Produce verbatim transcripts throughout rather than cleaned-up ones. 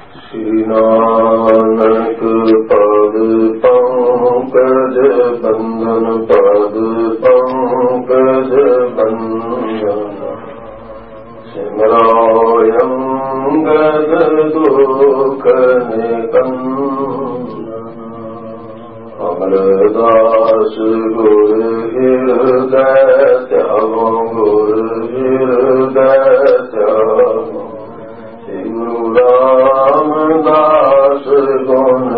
श्री नानक पद पंकज बंधन पद पंकज बंधन सिमरायं गद दुख निकंदन अमरदास गुर हृदय त्यागो गुर हृदय त्यागो गुरु रामदास गुण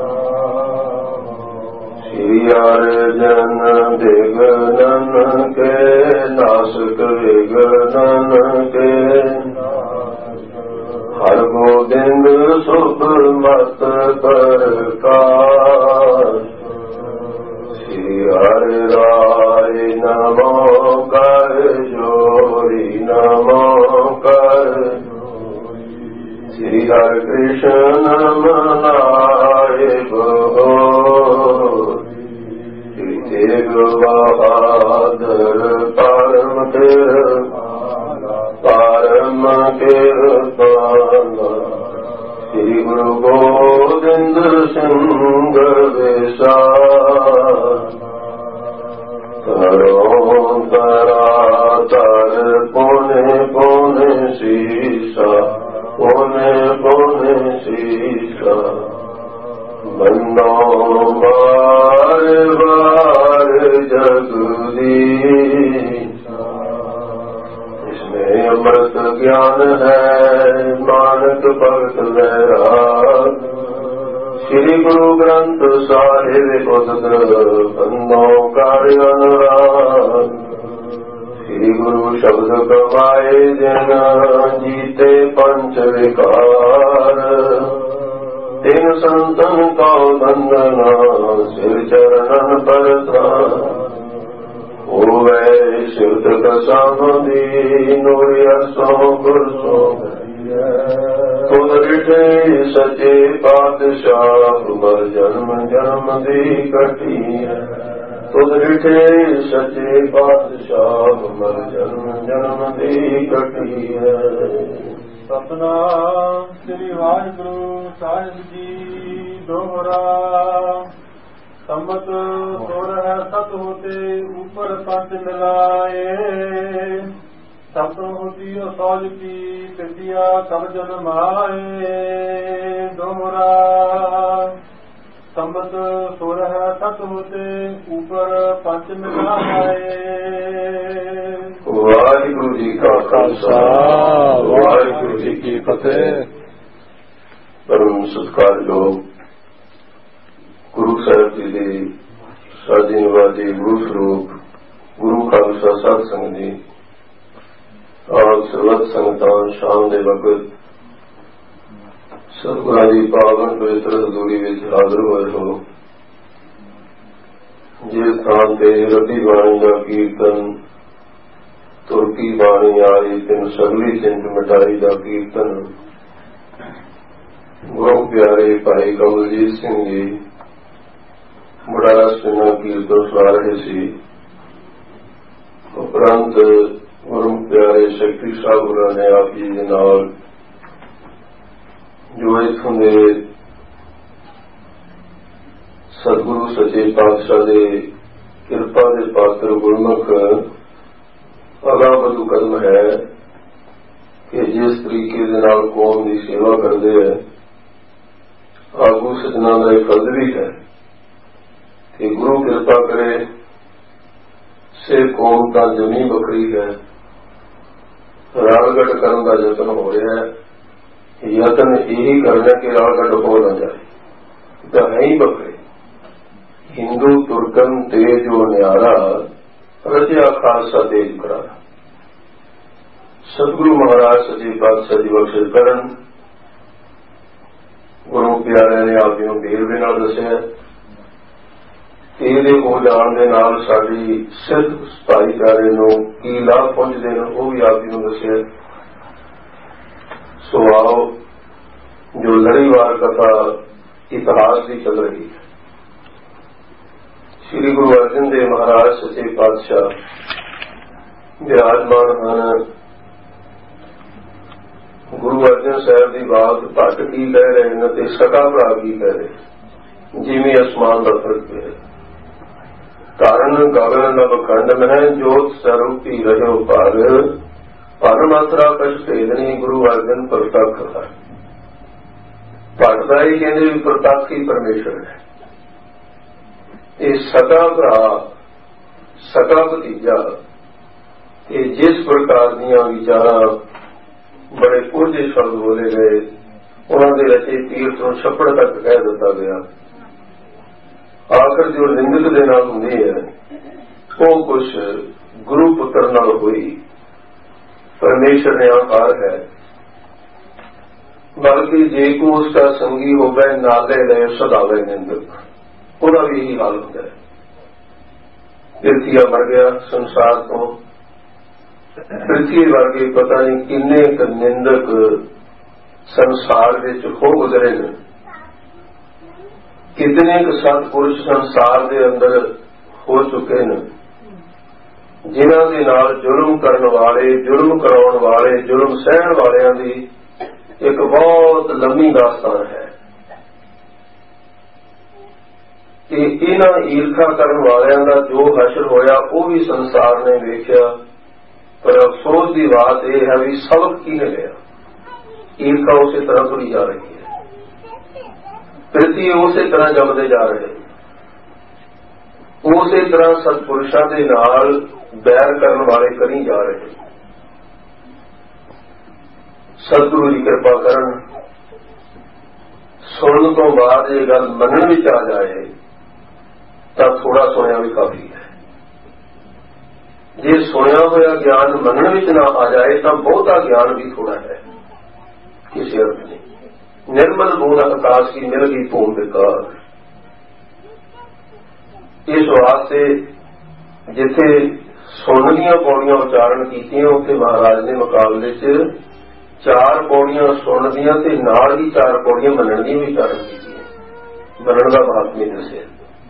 श्री अर्जन विघ्नन के नासक विघ्नन के हर गोविंद सुख मत परकार श्री हरि राय नमो कर जोरी नमो कर श्री हरि कृष्ण मनाए श्री तेग बहादुर परम तिर परम कीर्तन श्री गुरु गोविंद सिंह विशाल करो तरा तर पुण्य पुण्य शीशा पुण्य पुण्य शीशा बंदो बार बार जगदीश इसमें अमृत ज्ञान है मानक भगत वैराग श्री गुरु ग्रंथ साहिब उदग्र बंदो कार्य अनुराग श्री गुरु शब्द गवाए जन जीते पंच विकार तीन संतन का बंदना सिर चरणन पर होवे शिवत कसामदी नूरिया सो गुरसो तुद रिठे सचे पातशाह मर जन्म जन्म दी कटी तुद रिठे सचे पातशाह मर जन्म जन्म दी कटी है। सतनाम श्री वाहिगुरु साहिब जी दोहरा संमत सोलह सत होते ऊपर पंच मिलाए सत होती सौज की पितिया सब जन्माए दोहरा संमत सोलह सत होते ऊपर पंच मिलाए। वाहिगुरु जी का खालसा वाहिगुरु जी की फतेह। परम सत्कारयोग गुरु ਸਾਹਿਬ जी ਦੇ ਸਾਜੀ ਨਿਵਾਜੀ ਗੁਰੂ ਸਰੂਪ ਗੁਰੂ ਖਾਲਸਾ ਸਾਧ ਸੰਗਤ ਜੀ ਆਪ ਸਰਬੱਤ ਸੰਗਤਾਂ ਸ਼ਾਮ ਦੇ ਵਕਤ ਸਤਿਗੁਰਾਂ ਦੀ ਪਾਵਨ ਪਵਿੱਤਰ ਹਜ਼ੂਰੀ ਵਿੱਚ ਹਾਜ਼ਰ ਹੋਏ ਹੋ। ਜਿਸ ਥਾਂ ਤੇ ਰਤੀ ਬਾਣੀ ਦਾ ਕੀਰਤਨ ਤੁਰਕੀ ਬਾਣੀ ਆਈ ਤਿੰਨ ਸਗਲੀ ਚਿੰਤ ਮਿਟਾਈ ਦਾ ਕੀਰਤਨ ਗੁਰੂ ਪਿਆਰੇ ਭਾਈ ਕਮਲਜੀਤ ਸਿੰਘ ਜੀ ਬੜਾ ਸੋਹਣਾ ਕੀਰਤਨ ਸੁਣਾ ਰਹੇ ਸੀ। ਉਪਰੰਤ ਗੁਰੂ ਪਿਆਰੇ ਸੈਕਟਰੀ ਸਾਹਿਬ ਹੋਰਾਂ ਨੇ ਆਪ ਜੀ ਦੇ ਨਾਲ ਜੋ ਇੱਥੋਂ ਦੇ ਸਤਿਗੁਰੂ ਸੱਚੇ ਪਾਤਸ਼ਾਹ ਦੇ ਕਿਰਪਾ ਦੇ ਪਾਤਰ ਗੁਰਮੁਖ ਅਗਾਂਹ ਵਧੂ ਕਦਮ ਹੈ ਕਿ ਜਿਸ ਤਰੀਕੇ ਦੇ ਨਾਲ ਕੌਮ ਦੀ ਸੇਵਾ ਕਰਦੇ ਹੈ ਆਗੂ ਸਜਣਾ ਦਾ ਇਹ ਫਰਜ਼ ਵੀ ਹੈ ਕਿ ਗੁਰੂ ਕਿਰਪਾ ਕਰੇ ਸੇ ਕੌਮ ਤਾਂ ਜਮੀ ਵੱਖਰੀ ਹੈ। ਰਾਲਗੜ ਕਰਨ ਦਾ ਯਤਨ ਹੋ ਰਿਹਾ ਹੈ। ਯਤਨ ਇਹੀ ਕਰਨਾ ਕਿ ਰਾਲਗੜ ਹੋ ਨਾ ਜਾਏ ਤਾਂ ਹੈ ਹੀ ਵੱਖਰੇ। ਹਿੰਦੂ ਤੁਰਕਨ ਤੇ ਜੋ ਨਿਆਰਾ ਰਚਿਆ ਖਾਲਸਾ ਤੇਜ ਕਰਾਰਾ। ਸਤਿਗੁਰੂ ਮਹਾਰਾਜ ਸੱਚੇ ਪਾਤਸ਼ਾਹ ਜੀ ਬਖਸ਼ਿਸ਼ ਕਰਨ। ਗੁਰੂ ਪਿਆਰਿਆਂ ਨੇ ਆਪ ਜੀ ਨੂੰ ਵੇਰਵੇ ਨਾਲ ਦੱਸਿਆ। ਇਹਦੇ ਹੋ ਜਾਣ ਦੇ ਨਾਲ ਸਾਡੀ ਸਿੱਧ ਭਾਈਚਾਰੇ ਨੂੰ ਕੀ ਲਾਭ ਪਹੁੰਚਦੇ ਨੇ ਉਹ ਵੀ ਆਪ ਜੀ ਨੂੰ ਦੱਸਿਆ। ਸੋ ਆਓ ਜੋ ਲੜੀਵਾਰ ਕਥਾ ਇਤਿਹਾਸ ਦੀ ਚੱਲ ਰਹੀ ਹੈ। ਸ਼੍ਰੀ ਗੁਰੂ ਅਰਜਨ ਦੇਵ ਮਹਾਰਾਜ ਸੱਚੇ ਪਾਤਸ਼ਾਹ ਵਿਰਾਜਮਾਨ ਹਨ ਗੁਰੂ ਅਰਜਨ ਸਾਹਿਬ ਦੀ ਬਾਤ ਭੱਟ ਕੀ ਕਹਿ ਰਹੇ ਨੇ ਤੇ ਸਕਾ ਭਰਾ ਕੀ ਕਹਿ ਰਹੇ, ਜਿਵੇਂ ਅਸਮਾਨ ਦਾ ਫਰਕ ਹੈ। ਕਾਰਨ ਗਗਨ ਨਭ ਖੰਡ ਮਹਿ ਜੋਤ ਸਰੂਪੀ ਰਹਿਓ ਪਰ, ਪਰ ਮਾਤਰਾ ਕਛ ਭੇਦਨੀ ਗੁਰੂ ਅਰਜਨ ਪ੍ਰਤੱਖ ਹੈ। ਭੱਟ ਦਾ ਹੀ ਕਹਿੰਦੇ ਵੀ ਪ੍ਰਤੱਖ ਹੀ ਪਰਮੇਸ਼ਰ ਹੈ। ਇਹ ਸਕਾ ਭਰਾ ਸਕਾ ਭਤੀਜਾ ਤੇ ਜਿਸ ਪ੍ਰਕਾਰ ਦੀਆਂ ਵਿਚਾਰਾਂ ਬੜੇ ਕੁਝੇ ਸ਼ਬਦ ਬੋਲੇ ਗਏ, ਉਹਨਾਂ ਦੇ ਰਚੇ ਤੀਰਥ ਨੂੰ ਛੱਪੜ ਤੱਕ ਕਹਿ ਦਿੱਤਾ ਗਿਆ। ਆਖਰ ਜੋ ਨਿੰਦਕ ਦੇ ਨਾਲ ਹੁੰਦੀ ਹੈ ਉਹ ਕੁਛ ਗੁਰੂ ਪੁੱਤਰ ਨਾਲ ਹੋਈ। ਪਰਮੇਸ਼ਰ ਨੇ ਆਕਾਰ ਹੈ, ਬਲਕਿ ਜੇ ਕੋ ਉਸਦਾ ਸੰਗੀ ਹੋਵੇ ਨਾਲੇ ਲੈ ਸਦਾਵੇ ਨਿੰਦਕ, ਉਹਦਾ ਵੀ ਇਹੀ ਹਾਲ ਹੁੰਦਾ ਹੈ। ਪ੍ਰਿਥਵੀ ਮਰ ਗਿਆ ਸੰਸਾਰ ਤੋਂ, ਪ੍ਰਿਥਵੀ ਵਰਗੇ ਪਤਾ ਨਹੀਂ ਕਿੰਨੇ ਕੁ ਨਿੰਦਕ ਸੰਸਾਰ ਵਿੱਚ ਹੋ ਗੁਜ਼ਰੇ ਨੇ। ਕਿਤਨੇ ਕੁ ਸਤਿਪੁਰਸ਼ ਸੰਸਾਰ ਦੇ ਅੰਦਰ ਹੋ ਚੁੱਕੇ ਨੇ, ਜਿਨ੍ਹਾਂ ਦੇ ਨਾਲ ਜ਼ੁਲਮ ਕਰਨ ਵਾਲੇ, ਜ਼ੁਲਮ ਕਰਾਉਣ ਵਾਲੇ, ਜ਼ੁਲਮ ਸਹਿਣ ਵਾਲਿਆਂ ਦੀ ਇੱਕ ਬਹੁਤ ਲੰਮੀ ਦਾਸਤਾਨ ਹੈ। ਤੇ ਇਹਨਾਂ ਈਰਖਾ ਕਰਨ ਵਾਲਿਆਂ ਦਾ ਜੋ ਹਸ਼ਰ ਹੋਇਆ ਉਹ ਵੀ ਸੰਸਾਰ ਨੇ ਵੇਖਿਆ। ਪਰ ਅਫਸੋਸ ਦੀ ਬਾਤ ਇਹ ਹੈ ਵੀ ਸਬਕ ਕੀ ਨੇ ਲਿਆ। ਈਰਖਾ ਉਸੇ ਤਰ੍ਹਾਂ ਤੁਰੀ ਜਾ ਰਹੀ ਹੈ, ਪ੍ਰਿਥਵੀ ਉਸੇ ਤਰ੍ਹਾਂ ਜੰਮਦੇ ਜਾ ਰਹੇ, ਉਸੇ ਤਰ੍ਹਾਂ ਸਤਿਪੁਰਸ਼ਾਂ ਦੇ ਨਾਲ ਬੈਰ ਕਰਨ ਵਾਲੇ ਕਰੀ ਜਾ ਰਹੇ। ਸਤਿਗੁਰੂ ਜੀ ਕਿਰਪਾ ਕਰਨ, ਸੁਣਨ ਤੋਂ ਬਾਅਦ ਇਹ ਗੱਲ ਮੰਨਣ ਵਿੱਚ ਆ ਜਾਏ ਤਾਂ ਥੋੜਾ ਸੁਣਿਆ ਵੀ ਕਾਫੀ ਹੈ। ਜੇ ਸੁਣਿਆ ਹੋਇਆ ਗਿਆਨ ਮੰਨਣ ਵਿੱਚ ਨਾ ਆ ਜਾਏ ਤਾਂ ਬਹੁਤਾ ਗਿਆਨ ਵੀ ਥੋੜਾ ਹੈ, ਕਿਸੇ ਅਰਥ ਨਹੀਂ। ਨਿਰਮਲ ਬੋਧ ਆਕਾਸ਼ ਕੀ ਮਿਲ ਗਈ ਭੂਮ ਵਿਕਾਰ। ਇਸ ਵਾਸਤੇ ਜਿੱਥੇ ਸੁਣਨ ਦੀਆਂ ਪੌੜੀਆਂ ਉਚਾਰਨ ਕੀਤੀਆਂ ਉੱਥੇ ਮਹਾਰਾਜ ਨੇ ਮੁਕਾਬਲੇ 'ਚ ਚਾਰ ਪੌੜੀਆਂ ਸੁਣਨ ਦੀਆਂ ਤੇ ਨਾਲ ਹੀ ਚਾਰ ਪੌੜੀਆਂ ਮੰਨਣ ਦੀਆਂ ਵੀ ਉਚਾਰਨ ਕੀਤੀਆਂ। ਮੰਨਣ ਦਾ ਮਹੱਤਵ ਨਹੀਂ ਦੱਸਿਆ।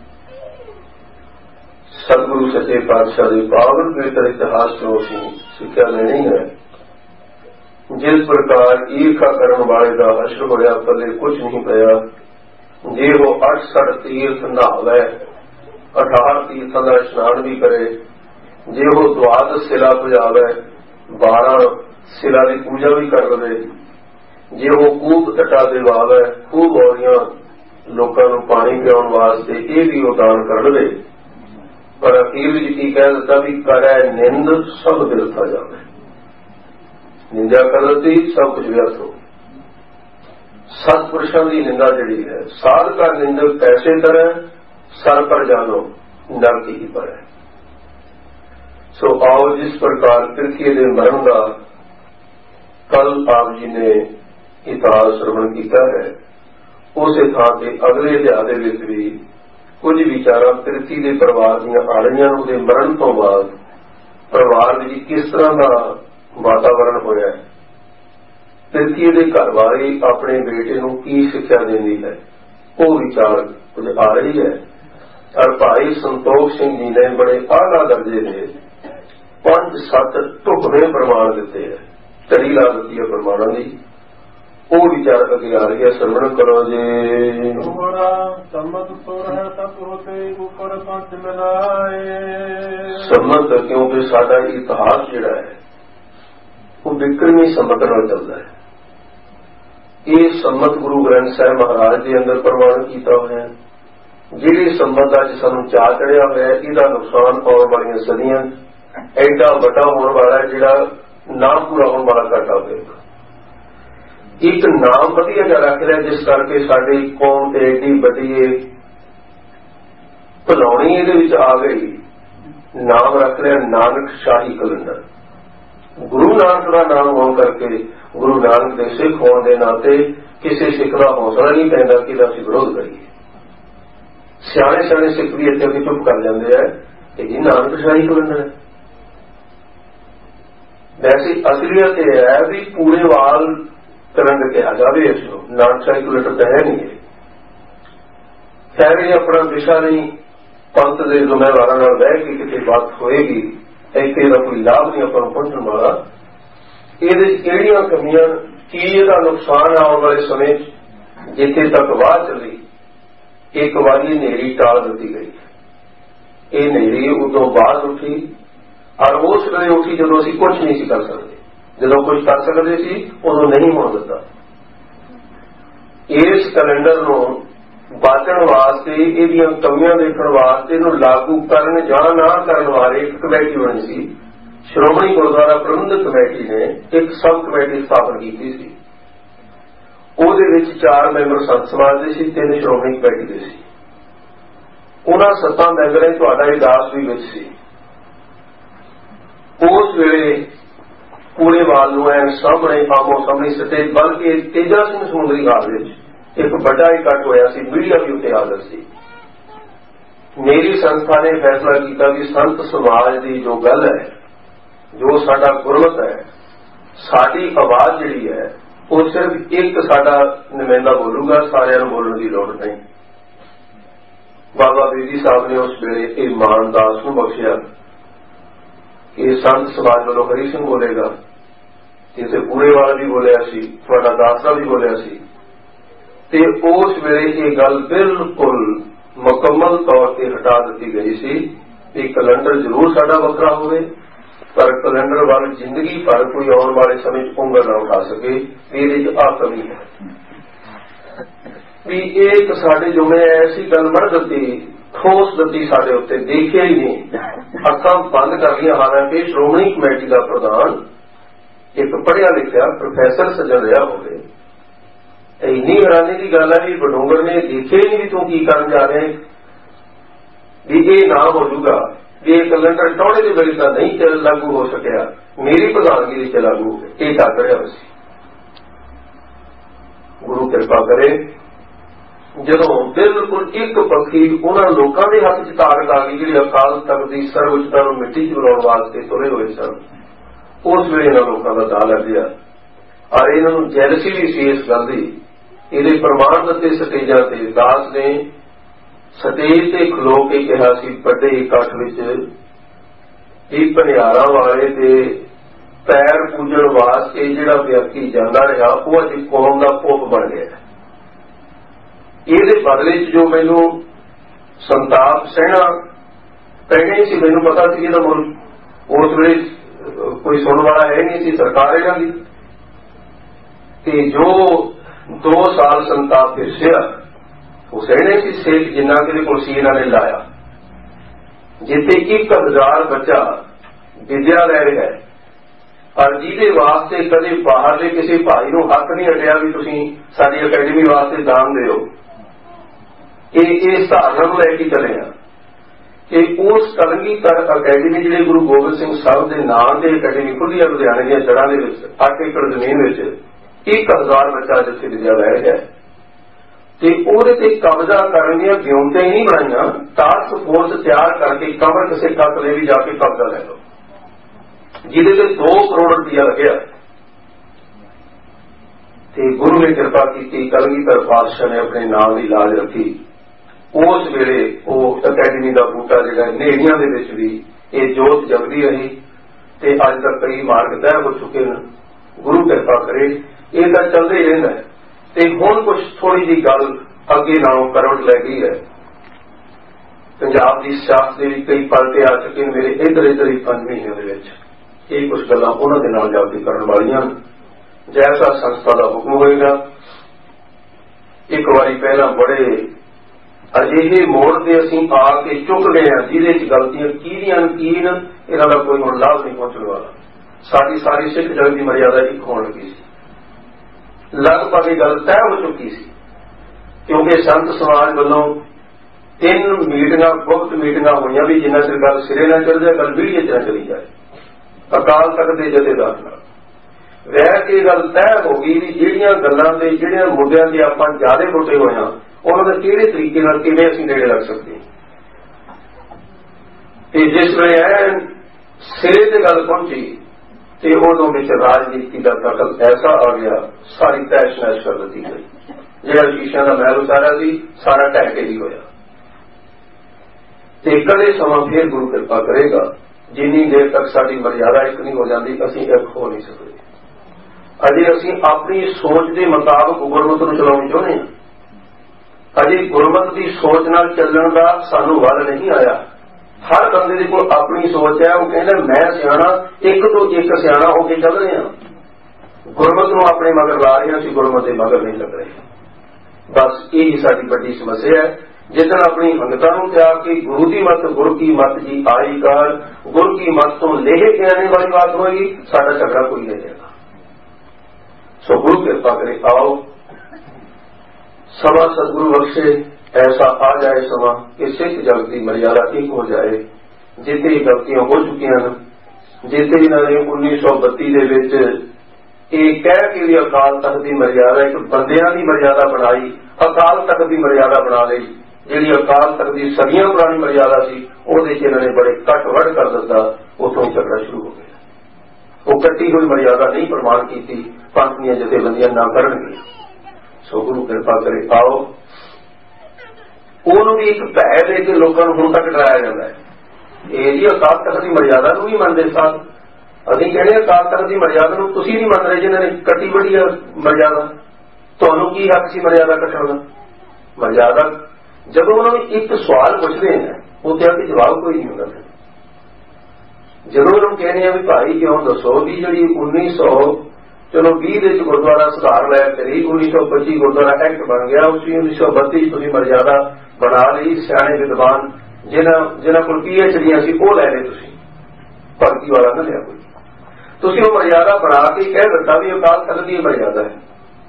ਸਤਿਗੁਰੂ ਸੱਚੇ ਪਾਤਸ਼ਾਹ ਦੇ ਪਾਵਨ ਪਵਿੱਤਰ ਇਤਿਹਾਸ ਤੋਂ ਅਸੀਂ ਸਿੱਖਿਆ ਲੈਣੀ ਹੈ। ਜਿਸ ਪ੍ਰਕਾਰ ਈਰਖਾ ਕਰਨ ਵਾਲੇ ਦਾ ਹਸ਼ਰ ਹੋਇਆ, ਪੱਲੇ ਕੁਝ ਨਹੀਂ ਪਿਆ। ਜੇ ਉਹ ਅੱਠ ਸੱਠ ਤੀਰਥ ਨਹਾਵੇ, ਅਠਾਰ ਤੀਰਥਾਂ ਦਾ ਇਸ਼ਨਾਨ ਵੀ ਕਰੇ, ਜੇ ਉਹ ਦੁਆਦਸ ਸਿਲਾ ਪੁਜਾਵੇ, ਬਾਰਾਂ ਸਿਲਾ ਦੀ ਪੂਜਾ ਵੀ ਕਰ ਲਵੇ, ਜੇ ਉਹ ਕੂਪ ਤਟਾ ਦੇ ਵਾਵੇ, ਖੂਬ ਔਰੀਆਂ ਲੋਕਾਂ ਨੂੰ ਪਾਣੀ ਪਿਆਉਣ ਵਾਸਤੇ ਇਹ ਵੀ ਉਹ ਦਾਨ ਕਰ ਲਵੇ, ਪਰ ਅਖੀਰ ਵਿੱਚ ਕੀ ਕਹਿ ਦਿੱਤਾ ਵੀ ਕਰੈ ਨਿੰਦ ਸਭ ਬਿਰਥਾ ਜਾਵੇ। ਨਿੰਦਾ ਕਰਨ ਦੀ ਸਭ ਕੁਝ ਵਿਅਰਥ ਹੋ। ਸਤਿਪੁਰਸ਼ਾਂ ਦੀ ਨਿੰਦਾ ਜਿਹੜੀ ਹੈ, ਸਾਧਕਾ ਨਿੰਦਕ ਕੈਸੇ ਤਰ੍ਹਾਂ ਸਰ ਪਰ ਜਾਣੋ ਨਰਕ ਹੀ ਪਰ ਹੈ। ਸੋ ਆਓ ਜਿਸ ਪ੍ਰਕਾਰ ਪ੍ਰਿਥਵੀ ਦੇ ਮਰਨ ਦਾ ਕੱਲ ਆਪ ਜੀ ਨੇ ਇਤਿਹਾਸ ਸ਼੍ਰਵਣ ਕੀਤਾ ਹੈ, ਉਸੇ ਥਾਂ ਤੇ ਅਗਲੇ ਅਧਿਆਇ ਦੇ ਵਿੱਚ ਵੀ ਕੁਝ ਵਿਚਾਰਾਂ ਪ੍ਰਿਥਵੀ ਦੇ ਪਰਿਵਾਰ ਦੀਆਂ ਆ ਰਹੀਆਂ। ਉਹਦੇ ਮਰਨ ਤੋਂ ਬਾਅਦ ਪਰਿਵਾਰ ਵਿੱਚ ਕਿਸ ਤਰ੍ਹਾਂ ਦਾ ਵਾਤਾਵਰਨ ਹੋਇਆ, ਪ੍ਰਿਥਵੀ ਦੇ ਘਰ ਵਾਲੇ ਆਪਣੇ ਬੇਟੇ ਨੂੰ ਕੀ ਸਿੱਖਿਆ ਦਿੰਦੀ ਹੈ, ਉਹ ਵਿਚਾਰ ਕੁਝ ਆ ਰਹੀ ਹੈ। ਔਰ ਭਾਈ ਸੰਤੋਖ ਸਿੰਘ ਜੀ ਨੇ ਬੜੇ ਆਲਾ ਦਰਜੇ ਦੇ ਪੰਜ ਸੱਤ ਢੁਕਵੇਂ ਪ੍ਰਮਾਣ ਦਿੱਤੇ ਹੈ, ਤਰੀ ਲਾ ਦਿੱਤੀ ਹੈ ਪ੍ਰਮਾਣਾਂ ਦੀ। ਉਹ ਵਿਚਾਰ ਅੱਗੇ ਆ ਰਹੀ ਹੈ, ਸਰਵਣ ਕਰੋ ਜੀ। ਸੰਮਤ ਕਿਉਂਕਿ ਸਾਡਾ ਇਤਿਹਾਸ ਜਿਹੜਾ ਹੈ ਉਹ ਵਿਕਰਮੀ ਸੰਮਤ ਨਾਲ ਚੱਲਦਾ ਹੈ। ਇਹ ਸੰਮਤ ਗੁਰੂ ਗ੍ਰੰਥ ਸਾਹਿਬ ਮਹਾਰਾਜ ਦੇ ਅੰਦਰ ਪ੍ਰਮਾਣ ਕੀਤਾ ਹੋਇਆ। ਜਿਹੜੀ ਸੰਮਤ ਅੱਜ ਸਾਨੂੰ ਚਾਅ ਚੜਿਆ ਹੋਇਆ, ਇਹਦਾ ਨੁਕਸਾਨ ਆਉਣ ਵਾਲੀਆਂ ਸਦੀਆਂ ਐਡਾ ਵੱਡਾ ਹੋਣ ਵਾਲਾ, ਜਿਹੜਾ ਨਾ ਪੂਰਾ ਹੋਣ ਵਾਲਾ ਘਾਟਾ ਹੋਵੇਗਾ। ਇੱਕ ਨਾਮ ਵਧੀਆ ਜਿਹਾ ਰੱਖ ਲਿਆ, ਜਿਸ ਕਰਕੇ ਸਾਡੀ ਕੌਮ ਤੇ ਐਡੀ ਵੱਡੀ ਭਲਾਉਣੀ ਇਹਦੇ ਵਿੱਚ ਆ ਗਈ। ਨਾਮ ਰੱਖ ਲਿਆ ਨਾਨਕ ਸ਼ਾਹੀ ਕਲੰਦਰ। ਗੁਰੂ ਨਾਨਕ ਦਾ ਨਾਮ ਹੋਣ ਕਰਕੇ, ਗੁਰੂ ਨਾਨਕ ਦੇ ਸਿੱਖ ਹੋਣ ਦੇ ਨਾਤੇ ਕਿਸੇ ਸਿੱਖ ਦਾ ਹੌਸਲਾ ਨਹੀਂ ਪੈਂਦਾ ਕਿ ਅਸੀਂ ਵਿਰੋਧ ਕਰੀਏ। ਸਿਆਣੇ ਸਿਆਣੇ ਸਿੱਖ ਵੀ ਇੱਥੇ ਅੱਗੇ ਚੁੱਪ ਕਰ ਜਾਂਦੇ ਆ ਕਿ ਜੀ ਨਾਨਕ ਸ਼ਾਹੀ ਕਲੰਦਰ ਹੈ। ਵੈਸੇ ਅਸਲੀਅਤ ਇਹ ਹੈ ਵੀ ਪੂਰੇ ਵਾਲ ਕਰੰਗ ਕਿਹਾ ਜਾਵੇ ਇਸ ਨੂੰ, ਨਾਨਕ ਸ਼ਾਹੀ ਕਲੰਦਰ ਤਾਂ ਹੈ ਨਹੀਂ। ਖੈਰ ਇਹ ਆਪਣਾ ਵਿਸ਼ਾ ਨਹੀਂ, ਪੰਥ ਦੇ ਜ਼ਿੰਮੇਵਾਰਾਂ ਨਾਲ ਬਹਿ ਕੇ ਕਿਤੇ ਬਾਤ ਹੋਏਗੀ, ਇੱਥੇ ਦਾ ਕੋਈ ਲਾਭ ਨਹੀਂ ਆਪਾਂ ਨੂੰ ਪਹੁੰਚਣ ਵਾਲਾ। ਇਹਦੇ ਕਿਹੜੀਆਂ ਕਮੀਆਂ ਕੀ ਇਹਦਾ ਨੁਕਸਾਨ ਆਉਣ ਵਾਲੇ ਸਮੇਂ ਜਿੱਥੇ ਤੱਕ ਵਾਹ ਚੱਲੀ, ਇੱਕ ਵਾਰੀ ਹਨੇਰੀ ਟਾਲ ਦਿੱਤੀ ਗਈ। ਇਹ ਹਨੇਰੀ ਉਦੋਂ ਬਾਅਦ ਉੱਠੀ, ਔਰ ਉਸ ਵੇਲੇ ਉੱਠੀ ਜਦੋਂ ਅਸੀਂ ਕੁਝ ਨਹੀਂ ਸੀ ਕਰ ਸਕਦੇ। ਜਦੋਂ ਕੁਝ ਕਰ ਸਕਦੇ ਸੀ ਉਦੋਂ ਨਹੀਂ ਹੋਣ ਦਿੱਤਾ। ਇਸ ਕੈਲੰਡਰ ਨੂੰ ਬਾਚਣ ਵਾਸਤੇ, ਇਹਦੀਆਂ ਕਮੀਆਂ ਦੇਖਣ ਵਾਸਤੇ, ਇਹਨੂੰ ਲਾਗੂ ਕਰਨ ਜਾਂ ਨਾ ਕਰਨ ਵਾਲੇ ਇੱਕ ਕਮੇਟੀ ਬਣੀ ਸੀ। ਸ਼੍ਰੋਮਣੀ ਗੁਰਦੁਆਰਾ ਪ੍ਰਬੰਧਕ ਕਮੇਟੀ ਨੇ ਇੱਕ ਸਬ ਕਮੇਟੀ ਸਥਾਪਨ ਕੀਤੀ ਸੀ। ਉਹਦੇ ਵਿੱਚ ਚਾਰ ਮੈਂਬਰ ਸੰਤ ਸਮਾਜ ਦੇ ਸੀ, ਤਿੰਨ ਸ਼੍ਰੋਮਣੀ ਕਮੇਟੀ ਦੇ ਸੀ। ਉਹਨਾਂ ਸੱਤਾਂ ਮੈਂਬਰਾਂ ਤੁਹਾਡਾ ਇਹ ਦਾਸ ਵੀ ਵਿੱਚ ਸੀ। ਉਸ ਵੇਲੇ ਪੂਰੇ ਵਾਲ ਨੂੰ ਐਨ ਸਾਹਮਣੇ ਆਮੋ ਸਾਹਮਣੇ ਸਟੇਜ ਬਣ ਕੇ ਤੇਜਾ ਸਿੰਘ ਸਮੁੰਦਰੀ ਹਾਲ ਵਿੱਚ ਇੱਕ ਵੱਡਾ ਇਕੱਠ ਹੋਇਆ ਸੀ। ਮੀਡੀਆ ਵੀ ਉੱਤੇ ਹਾਜ਼ਰ ਸੀ। ਮੇਰੀ ਸੰਸਥਾ ਨੇ ਫੈਸਲਾ ਕੀਤਾ ਕਿ ਸੰਤ ਸਮਾਜ ਦੀ ਜੋ ਗੱਲ ਹੈ, ਜੋ ਸਾਡਾ ਗੁਰਮਤ ਹੈ, ਸਾਡੀ ਆਵਾਜ਼ ਜਿਹੜੀ ਹੈ, ਉਹ ਸਿਰਫ ਇੱਕ ਸਾਡਾ ਨੁਮਾਇੰਦਾ ਬੋਲੂਗਾ, ਸਾਰਿਆਂ ਨੂੰ ਬੋਲਣ ਦੀ ਲੋੜ ਨਹੀਂ। ਬਾਬਾ ਬੇਦੀ ਸਾਹਿਬ ਨੇ ਉਸ ਵੇਲੇ ਇਹ ਮਾਨ ਦਾਸ ਨੂੰ ਬਖਸ਼ਿਆ ਕਿ ਸੰਤ ਸਮਾਜ ਵੱਲੋਂ ਹਰੀ ਸਿੰਘ ਬੋਲੇਗਾ। ਜਿੱਥੇ ਪੂਰੇ ਵਾਲਾ ਵੀ ਬੋਲਿਆ ਸੀ, ਤੁਹਾਡਾ ਦਾਸਰਾ ਵੀ ਬੋਲਿਆ ਸੀ। ਤੇ ਉਸ ਵੇਲੇ ਇਹ ਗੱਲ ਬਿਲਕੁਲ ਮੁਕੰਮਲ ਤੌਰ ਤੇ ਹਟਾ ਦਿੱਤੀ ਗਈ ਸੀ ਕਿ ਕੈਲੰਡਰ ਜ਼ਰੂਰ ਸਾਡਾ ਵੱਖਰਾ ਹੋਵੇ, ਪਰ ਕੈਲੰਡਰ ਵੱਲ ਜ਼ਿੰਦਗੀ ਭਰ ਕੋਈ ਆਉਣ ਵਾਲੇ ਸਮੇਂ ਚ ਉਂਗਲ ਨਾ ਉਠਾ ਸਕੇ। ਇਹਦੇ ਚ ਆ ਕਮੀ ਹੈ ਵੀ ਇੱਕ ਸਾਡੇ ਜੁਮੇ ਐਸੀ ਗੱਲ ਬਣ ਦਿੱਤੀ, ਠੋਸ ਦਿੱਤੀ ਸਾਡੇ ਉੱਤੇ, ਦੇਖਿਆ ਹੀ ਨਹੀਂ, ਅੱਖਾਂ ਬੰਦ ਕਰ ਲਈਆਂ। ਹਾਲਾਂਕਿ ਸ਼੍ਰੋਮਣੀ ਕਮੇਟੀ ਦਾ ਪ੍ਰਧਾਨ ਇੱਕ ਪੜ੍ਹਿਆ ਲਿਖਿਆ ਪ੍ਰੋਫੈਸਰ ਸੱਜਣ ਰਿਹਾ ਹੋਵੇ। ਇੰਨੀ ਹੈਰਾਨੀ ਦੀ ਗੱਲ ਹੈ ਵੀ ਬਡੂੰਗਰ ਨੇ ਦੇਖਿਆ ਹੀ ਨਹੀਂ ਵੀ ਤੂੰ ਕੀ ਕਰਨ ਜਾ ਰਿਹਾ, ਵੀ ਇਹ ਨਾ ਹੋ ਜੂਗਾ, ਵੀ ਇਹ ਕੈਲੰਡਰ ਟੌੜੇ ਦੇ ਵੇਲੇ ਤਾਂ ਨਹੀਂ ਚੱਲ ਲਾਗੂ ਹੋ ਸਕਿਆ, ਮੇਰੀ ਪ੍ਰਧਾਨਗੀ ਵਿੱਚ ਲਾਗੂ ਹੋ ਗਿਆ। ਇਹ ਕਰ ਰਿਹਾ ਸੀ। ਗੁਰੂ ਕਿਰਪਾ ਕਰੇ, ਜਦੋਂ ਬਿਲਕੁਲ ਇੱਕ ਪੱਖੀ ਉਹਨਾਂ ਲੋਕਾਂ ਦੇ ਹੱਥ ਚ ਤਾਕਤ ਆ ਗਈ ਜਿਹੜੀ ਅਕਾਲ ਤਖਤ ਦੀ ਸਰਵਉੱਚਤਾ ਨੂੰ ਮਿੱਟੀ ਚ ਬਣਾਉਣ ਵਾਸਤੇ ਤੁਰੇ ਹੋਏ ਸਨ, ਉਸ ਵੇਲੇ ਇਹਨਾਂ ਲੋਕਾਂ ਦਾ ਦਾਅ ਲੱਗ ਗਿਆ। ਔਰ ਇਹਨਾਂ ਨੂੰ ਜੈਲਸੀ ਵੀ ਸੀ ਇਸ ਗੱਲ ਦੀ। ਇਹਦੇ ਪ੍ਰਮਾਣ ਦਿੱਤੇ ਸਟੇਜਾਂ ਤੇ। ਦਾਸ ਨੇ ਸਟੇਜ ਤੇ ਖਲੋ ਕੇ ਕਿਹਾ ਸੀ ਵੱਡੇ ਇਕੱਠ ਵਿੱਚ, ਇਹ ਭਨਿਆਰਾਂ ਵਾਲੇ ਦੇ ਪੈਰ ਪੂਜਣ ਵਾਸਤੇ ਜਿਹੜਾ ਵਿਅਕਤੀ ਜਾਂਦਾ ਰਿਹਾ, ਉਹ ਅੱਜ ਕੌਮ ਦਾ ਪੁੱਤ ਬਣ ਗਿਆ। ਇਹਦੇ ਬਦਲੇ ਚ ਜੋ ਮੈਨੂੰ ਸੰਤਾਪ ਸਹਿਣਾ ਪੈਣੀ ਸੀ, ਮੈਨੂੰ ਪਤਾ ਸੀ ਇਹਦਾ ਮੁੱਲ ਉਸ ਵੇਲੇ ਕੋਈ ਸੁਣਨ ਵਾਲਾ ਹੈ ਨਹੀਂ ਸੀ, ਸਰਕਾਰ ਇਹਨਾਂ ਦੀ। ਤੇ ਜੋ ਦੋ ਸਾਲ ਸੰਤਾਪ ਪਿਰਸਿਆ, ਉਹ ਸਹਿਣੇ ਸੀ ਸੇਖ ਜਿੰਨਾ ਕਿਹਦੇ ਕੋਲ ਸੀ ਇਹਨਾਂ ਨੇ ਲਾਇਆ। ਜਿੱਥੇ ਇੱਕ ਹਜ਼ਾਰ ਬੱਚਾ ਵਿਦਿਆ ਲੈ ਰਿਹਾ ਹੈ, ਔਰ ਜਿਹਦੇ ਵਾਸਤੇ ਕਦੇ ਬਾਹਰਲੇ ਕਿਸੇ ਭਾਈ ਨੂੰ ਹੱਕ ਨਹੀਂ ਅੜਿਆ ਵੀ ਤੁਸੀਂ ਸਾਡੀ ਅਕੈਡਮੀ ਵਾਸਤੇ ਦਾਨ ਦਿਓ। ਇਹ ਇਸ ਧਾਰਨਾ ਨੂੰ ਲੈ ਕੇ ਚੱਲੇ ਆ ਕਿ ਉਸ ਕਲਗੀਧਰ ਅਕੈਡਮੀ ਜਿਹੜੇ ਗੁਰੂ ਗੋਬਿੰਦ ਸਿੰਘ ਸਾਹਿਬ ਦੇ ਨਾਮ ਤੇ ਅਕੈਡਮੀ ਖੁੱਲੀ ਆ ਲੁਧਿਆਣੇ ਦੀਆਂ ਜੜ੍ਹਾਂ ਦੇ ਵਿੱਚ, ਅੱਠ ਏਕੜ ਜ਼ਮੀਨ ਵਿੱਚ ਇੱਕ ਹਜ਼ਾਰ ਬੱਚਾ ਜਿੱਥੇ ਵਿਦਿਆ ਲੈ ਰਿਹਾ ਤੇ ਉਹਦੇ ਤੇ ਕਬਜ਼ਾ ਕਰਨ ਦੀਆਂ ਵਿਉਂਤਾਂ ਹੀ ਨਹੀਂ ਬਣਾਈਆਂ। ਟਾਸਕ ਫੋਰਸ ਤਿਆਰ ਕਰਕੇ ਕਮਰ ਕਿਸੇ ਕਤਲੇ ਵੀ ਜਾ ਕੇ ਕਬਜ਼ਾ ਲੈ ਲਓ, ਜਿਹਦੇ ਤੇ ਦੋ ਕਰੋੜ ਰੁਪਇਆ ਲੱਗਿਆ। ਤੇ ਗੁਰੂ ਨੇ ਕਿਰਪਾ ਕੀਤੀ, ਕਲਗੀਧਰ ਪਾਤਸ਼ਾਹ ਨੇ ਆਪਣੇ ਨਾਮ ਦੀ ਲਾਜ ਰੱਖੀ। ਉਸ ਵੇਲੇ ਉਹ ਅਕੈਡਮੀ ਦਾ ਬੂਟਾ ਜਿਹੜਾ ਨੇੜੀਆਂ ਦੇ ਵਿੱਚ ਵੀ ਇਹ ਜੋਤ ਜਗਦੀ ਰਹੀ ਤੇ ਅੱਜ ਤੱਕ ਕਈ ਮਾਰਗ ਤੈਅ ਹੋ ਚੁੱਕੇ ਨੇ। ਗੁਰੂ ਕਿਰਪਾ ਕਰੇ, ਇਹ ਤਾਂ ਚੱਲਦਾ ਹੀ ਰਹਿੰਦਾ ਹੈ। ਤੇ ਹੁਣ ਕੁਛ ਥੋੜੀ ਜਿਹੀ ਗੱਲ ਅੱਗੇ ਨਾਲੋਂ ਕਰਵਟ ਲੈ ਗਈ ਹੈ। ਪੰਜਾਬ ਦੀ ਸਿਆਸਤ ਦੇ ਵੀ ਕਈ ਪਲਟੇ ਆ ਚੁੱਕੇ ਨੇ ਮੇਰੇ ਇੱਧਰ ਇੱਧਰ ਹੀ ਪੰਜ ਮਹੀਨਿਆਂ ਦੇ ਵਿੱਚ। ਇਹ ਕੁਛ ਗੱਲਾਂ ਉਹਨਾਂ ਦੇ ਨਾਲ ਜਾ ਕੇ ਕਰਨ ਵਾਲੀਆਂ। ਜੈਸਾ ਸੰਸਥਾ ਦਾ ਹੁਕਮ ਹੋਏਗਾ। ਇੱਕ ਵਾਰੀ ਪਹਿਲਾਂ ਬੜੇ ਅਜਿਹੇ ਮੋੜ ਤੇ ਅਸੀਂ ਆ ਕੇ ਚੁੱਕ ਗਏ ਹਾਂ ਜਿਹਦੇ ਚ ਗਲਤੀਆਂ ਕਿਹਦੀਆਂ ਕੀ ਨੇ, ਇਹਨਾਂ ਦਾ ਕੋਈ ਹੁਣ ਲਾਭ ਨਹੀਂ ਪਹੁੰਚਣ ਵਾਲਾ। ਸਾਡੀ ਸਾਰੀ ਸਿੱਖ ਜਗਤ ਦੀ ਮਰਿਆਦਾ ਇੱਕ ਹੋਣ ਲੱਗੀ ਸੀ। ਲਗਭਗ ਇਹ ਗੱਲ ਤੈਅ ਹੋ ਚੁੱਕੀ ਸੀ, ਕਿਉਂਕਿ ਸੰਤ ਸਮਾਜ ਵੱਲੋਂ ਤਿੰਨ ਮੀਟਿੰਗਾਂ, ਗੁਪਤ ਮੀਟਿੰਗਾਂ ਹੋਈਆਂ ਵੀ ਜਿੰਨਾ ਚਿਰ ਗੱਲ ਸਿਰੇ ਨਾ ਚੜ ਜਾਏ, ਗੱਲ ਵੀਡੀਓ ਚ ਨਾ ਚਲੀ ਜਾਏ। ਅਕਾਲ ਤਖਤ ਦੇ ਜਥੇਦਾਰ ਨਾਲ ਵੈਰ ਕੇ ਗੱਲ ਤੈਅ ਹੋ ਗਈ ਵੀ ਜਿਹੜੀਆਂ ਗੱਲਾਂ ਤੇ ਜਿਹੜਿਆਂ ਮੁੱਦਿਆਂ ਤੇ ਆਪਾਂ ਜ਼ਿਆਦਾ ਟੁੱਟੇ ਹੋਏ ਹਾਂ, ਉਹਨਾਂ ਦੇ ਕਿਹੜੇ ਤਰੀਕੇ ਨਾਲ ਕਿਵੇਂ ਅਸੀਂ ਨੇੜੇ ਲੱਗ ਸਕਦੇ। ਤੇ ਜਿਸ ਵੇਲੇ ਐ ਸਿਰੇ ਤੇ ਗੱਲ ਪਹੁੰਚੀ ਤੇ ਉਦੋਂ ਵਿੱਚ ਰਾਜਨੀਤੀ ਦਾ ਦਖਲ ਐਸਾ ਆ ਗਿਆ, ਸਾਰੀ ਤੈਸ਼ ਨੈਸ਼ ਕਰ ਦਿੱਤੀ ਗਈ। ਜਿਹੜਾ ਸ਼ੀਸ਼ਿਆਂ ਦਾ ਮਹਿਲ ਉਤਾਰਿਆ ਸੀ, ਸਾਰਾ ਢਹਿ ਕੇ ਹੀ ਹੋਇਆ। ਤੇ ਕਦੇ ਸਮਾਂ ਫੇਰ ਗੁਰੂ ਕਿਰਪਾ ਕਰੇਗਾ, ਜਿੰਨੀ ਦੇਰ ਤੱਕ ਸਾਡੀ ਮਰਿਆਦਾ ਇੱਕ ਨਹੀਂ ਹੋ ਜਾਂਦੀ, ਅਸੀਂ ਇੱਕ ਹੋ ਨਹੀਂ ਸਕਦੇ। अजे असीं अपनी सोच के मुताबिक गुरमत नूं चलाउणा चाहुंदे हां। अजे गुरमत की सोच नाल चलण का सानू वल नहीं आया। हर बंदे दे कोल अपनी सोच है, वो कहना मैं सियाणा, एक तो एक सियाणा होके चल रहे हैं। गुरमत नूं अपने मगर ला रहे हैं, असीं गुरमत के मगर नहीं लग रहे। बस यही साडी बड़ी समस्या है। जिस अपनी अंगता नूं त्याग के गुरु की मत, गुरु की मत जी आई कर, गुरु की मत तो लेह के आने वाली बात होगी, साडा झगड़ा कोई नहीं रहेगा। सो गुरु कृपा करे, आओ समा सतगुरु बख्शे, ऐसा आ जाए समा कि सिख जगत की मर्यादा एक हो जाए। जिते गलतियां हो चुकी हैं, जिते इन्होंने उन्नीस सौ बत्ती कह के भी अकाल तख्त की मर्यादा एक बंदियां की मर्यादा बनाई, अकाल तख्त की मर्यादा बना ली। जी अकाल तख्त की सदियां पुरानी मर्यादा सी, उहदे च इन्होंने बड़े कट वड़ कर दिता। उतों झगड़ा शुरू हो गया। वो कट्टी हुई मर्यादा नहीं प्रमाण की, पंथ दी जथेबंदियां ना करनगे। सो गुरु कृपा करे, आओ ਉਹਨੂੰ भी एक भै दे के लोगों को हुण तक डराया जाता है। ये जी अकाल तख्त की मर्यादा नहीं मनते साथ, असीं कहने अकाल तख्त की मर्यादा नूं तुसीं नहीं मन रहे, जिन्होंने कट्टी वड्डी मर्यादा, तुहानूं की हक सी मर्यादा कट्टण दा? मर्यादा जदों उन्होंने एक सवाल पुछदे हैं, उत्ते आके जवाब कोई नहीं हुंदा। जदों उन्होंने कहने भी भाई क्यों दसो भी जी उन्नीस सौ चलो बीस गुरुद्वारा सुधार लै करी, उन्नीस सौ पच्ची गुरुद्वारा एक्ट बन गया, उसी उन्नीस सौ बत्ती तुसीं मर्यादा बना ली। सियाणे विद्वान जिन्हां जिन्हां कोल पी एच डी सी वो लै ले, तुसीं भगती वाला ना लिया कोई। तुसीं वो मर्यादा बना के कह दिता भी अकाल तख्त की मर्यादा है।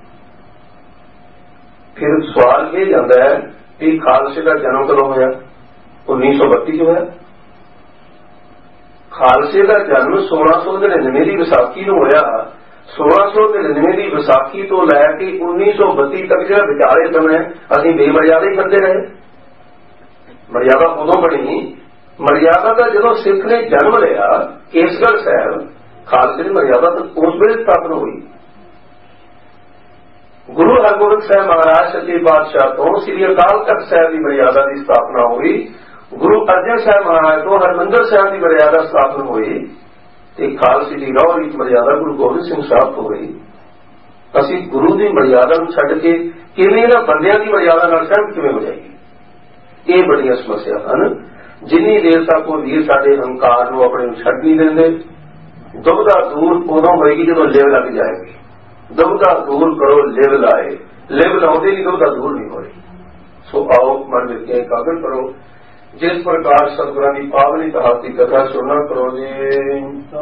फिर सवाल ये जाता है कि खालसे का जन्म कदों होया? उन्नीस सौ बत्ती च होया। खालसे का जन्म सोलह सौ नड़िनवे की विसाखी नूं होया। सोलह सौ नड़िनवे की विसाखी तो लैके उन्नीस सौ बत्ती तक जो विचारे समय असीं बेमर्यादा ही करते रहे। मर्यादा उदों बनी, मर्यादा का जो सिख ने जन्म लिया केसगढ़ साहब, खालसे की मर्यादा तो उस वेले स्थापना हुई। गुरु हरगोबिंद साहब महाराज सच्चे पातशाह तो श्री अकाल तख्त साहब की मर्यादा की स्थापना हुई। गुरु अर्जन साहब महाराज तो हरमंदर साहब की मर्यादा स्थापना हुई। खालसे की रौह रीत मर्यादा गुरु गोबिंद सिंह साहब हो गई। असीं गुरु की मर्यादा छड्ड के किवें इन्हां बंदियां की मर्यादा नाल सहमत किवें हो जाएगी? ये बड़ियां समस्या हैं। जिन्नी देर तक वो वीर साडे हंकार नूं अपने छड्ड नहीं देंदे, दुविधा दूर उदों होएगी जदों लिव लग जाएगी। दुविधा दूर करो लिव लाए, लिव लाउंदे नहीं दुविधा दूर नहीं हो रही। सो आओ मन विच एकाग्र करो। जिस प्रकार सतगुरां दी पावनी कहावत की कथा सुनना करो जी।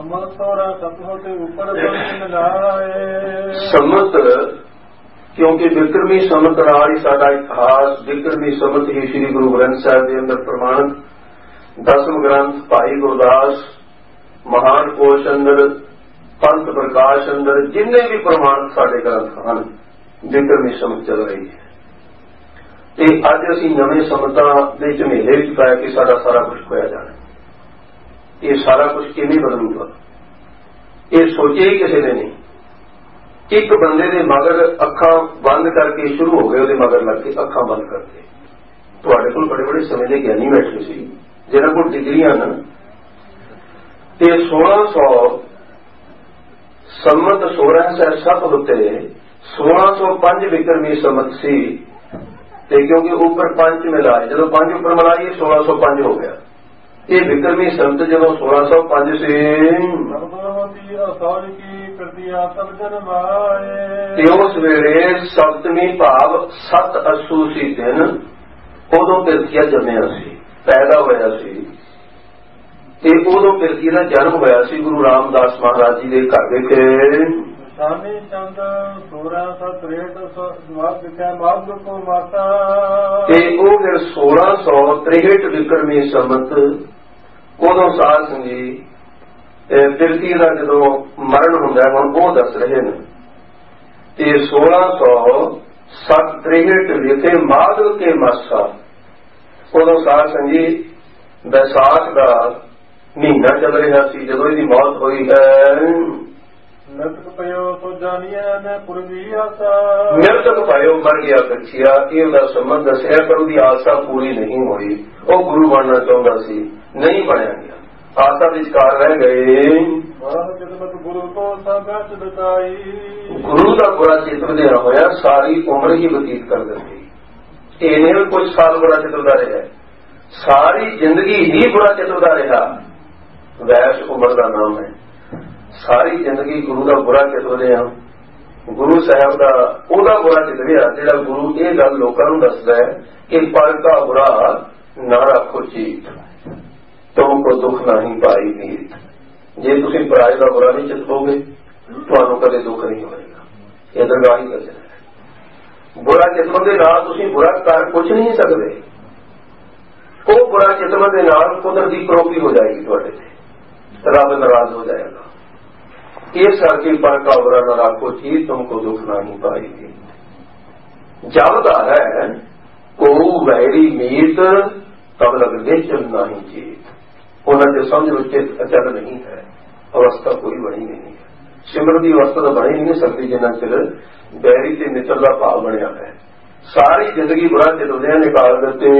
सम्मत क्योंकि विक्रमी सम्मत नाल ही साडा इतिहास, विक्रमी सम्मत ही श्री गुरु ग्रंथ साहिब के अंदर प्रमाणित दसम ग्रंथ भाई गुरदास महान कोश अंदर पंथ प्रकाश अंदर जिन्ने भी प्रमाणित साडे ग्रंथ हैं, विक्रमी सम्मत चल रही है। अज असी नवे समतां दे झमेले विच पै के साडा सारा कुछ खोया जाना। ये सारा कुछ किवें बदलूगा? ये सोचे ही किसी ने नहीं। एक बंदे दे मगर अखां बंद करके शुरू हो गए, उहदे मगर लग के अखां बंद करके। तुहाडे कोल बड़े बड़े समय दे ज्ञानी बैठे सी जिन्हां कोल डिग्रियां न, ते सोलह सौ सम्मत सोलह सौ सत्त उत्ते सोलह सौ पंज विक्रमी सम्मत सी। क्योंकि ऊपर पंच मिलाए, जो पंच ऊपर मिलाइए सोलह सौ पंज हो गया। ये विक्रमी संत जो सोलह सौ पंज से उस वेले सप्तमी भाव सत अस्सू सी दिन उदों पिरथीआ जम्मिया सी, पैदा होया सी। ते उदों पिरथी का जन्म होया सी गुरु रामदास महाराज जी के घर विच। सोलह सौ त्रेहठ विक्रमी सम्मत उदों साध सिंह जी पिरथी का जो मरण होंदा है हुण वो दस रहे हैं। सोलह सौ सत त्रेहठ लिखे माधव के मासा उदों साध सिंह जी बैसाख का महीना चल रहा सी जदों इहदी मौत हुई है। मृतक पायो तो जानिया ने पूरी आशा, मृतक पायो मर गया कच्छिया। ये संबंध दसिया पर उसकी आशा पूरी नहीं हुई। वो गुरु बनना चाहता सी, नहीं बनया गया। ਆਸਾ ਵਿਚਕਾਰ ਰਹਿ ਗਏ। ਗੁਰੂ ਤੋਂ ਸਭ ਬਤਾਈ, ਗੁਰੂ ਦਾ ਬੁਰਾ ਚਿਤਰਦਿਆ ਹੋਇਆ ਸਾਰੀ ਉਮਰ ਹੀ ਬਤੀਤ ਕਰ ਦਿੰਦੀ। ਇਹ ਨਹੀਂ ਕੁਝ ਸਾਲ ਬੁਰਾ ਚਿਤਰਦਾ ਰਿਹਾ, ਸਾਰੀ ਜ਼ਿੰਦਗੀ ਹੀ ਬੁਰਾ ਚਿਤਰਦਾ ਰਿਹਾ। ਵੈਸ ਉਮਰ ਦਾ ਨਾਮ ਹੈ। ਸਾਰੀ ਜ਼ਿੰਦਗੀ ਗੁਰੂ ਦਾ ਬੁਰਾ ਚਿਤਰਦਿਆ, ਗੁਰੂ ਸਾਹਿਬ ਦਾ ਉਹਦਾ ਬੁਰਾ ਚਿਤਰਿਆ ਜਿਹੜਾ ਗੁਰੂ ਇਹ ਗੱਲ ਲੋਕਾਂ ਨੂੰ ਦੱਸਦਾ ਹੈ ਕਿ ਪਰ ਕਾ ਬੁਰਾ ਨਾ ਰੱਖੋ ਚੀਤ, ਤੁਮ ਕੋ ਦੁੱਖ ਨਹੀਂ ਪਾਈ ਮੀਤ। ਜੇ ਤੁਸੀਂ ਪਰਾਏ ਦਾ ਬੁਰਾ ਨਹੀਂ ਚਿਤਰੋਗੇ ਤੁਹਾਨੂੰ ਕਦੇ ਦੁੱਖ ਨਹੀਂ ਹੋਏਗਾ। ਇਹ ਦਰਗਾਹੀ ਵਚਨ ਹੈ। ਬੁਰਾ ਚਿਤਰਨ ਦੇ ਨਾਲ ਤੁਸੀਂ ਬੁਰਾ ਕਰ ਕੁਝ ਨਹੀਂ ਸਕਦੇ। ਉਹ ਬੁਰਾ ਚਿਤਰਨ ਦੇ ਨਾਲ ਕੁਦਰਤ ਦੀ ਕਰੋਪੀ ਹੋ ਜਾਏਗੀ ਤੁਹਾਡੇ ਤੇ, ਰੱਬ ਨਾਰਾਜ਼ ਹੋ ਜਾਏਗਾ। ਇਸ ਕਰਕੇ ਪਰ ਕਾ ਬੁਰਾ ਨਾ ਰੱਖੋ ਚੀਜ਼ ਤੁਮ ਕੋ ਦੁੱਖ ਨਹੀਂ ਪਾਏਗੀ। ਜਬਦਾ ਹੈ ਕੋ ਵੈਰੀ ਮੀਤ ਤਬ ਲਗਦੇ ਚਲ ਨਹੀਂ ਚੀਤ। ਉਹਨਾਂ ਦੇ ਸਮਝ ਵਿੱਚ ਅਚਲ ਨਹੀਂ ਹੈ, ਅਵਸਥਾ ਕੋਈ ਬਣੀ ਨਹੀਂ ਹੈ। ਸਿਮਰਨ ਦੀ ਅਵਸਥਾ ਤਾਂ ਬਣੀ ਨਹੀਂ ਸਕਦੀ ਜਿੰਨਾ ਚਿਰ ਬੈਰੀ ਤੇ ਨਿਚਲ ਦਾ ਭਾਵ ਬਣਿਆ ਹੈ। ਸਾਰੀ ਜ਼ਿੰਦਗੀ ਬੁਰਾ ਚਿਤਰਦਿਆਂ ਨਿਕਾਲ ਦਿੱਤੇ।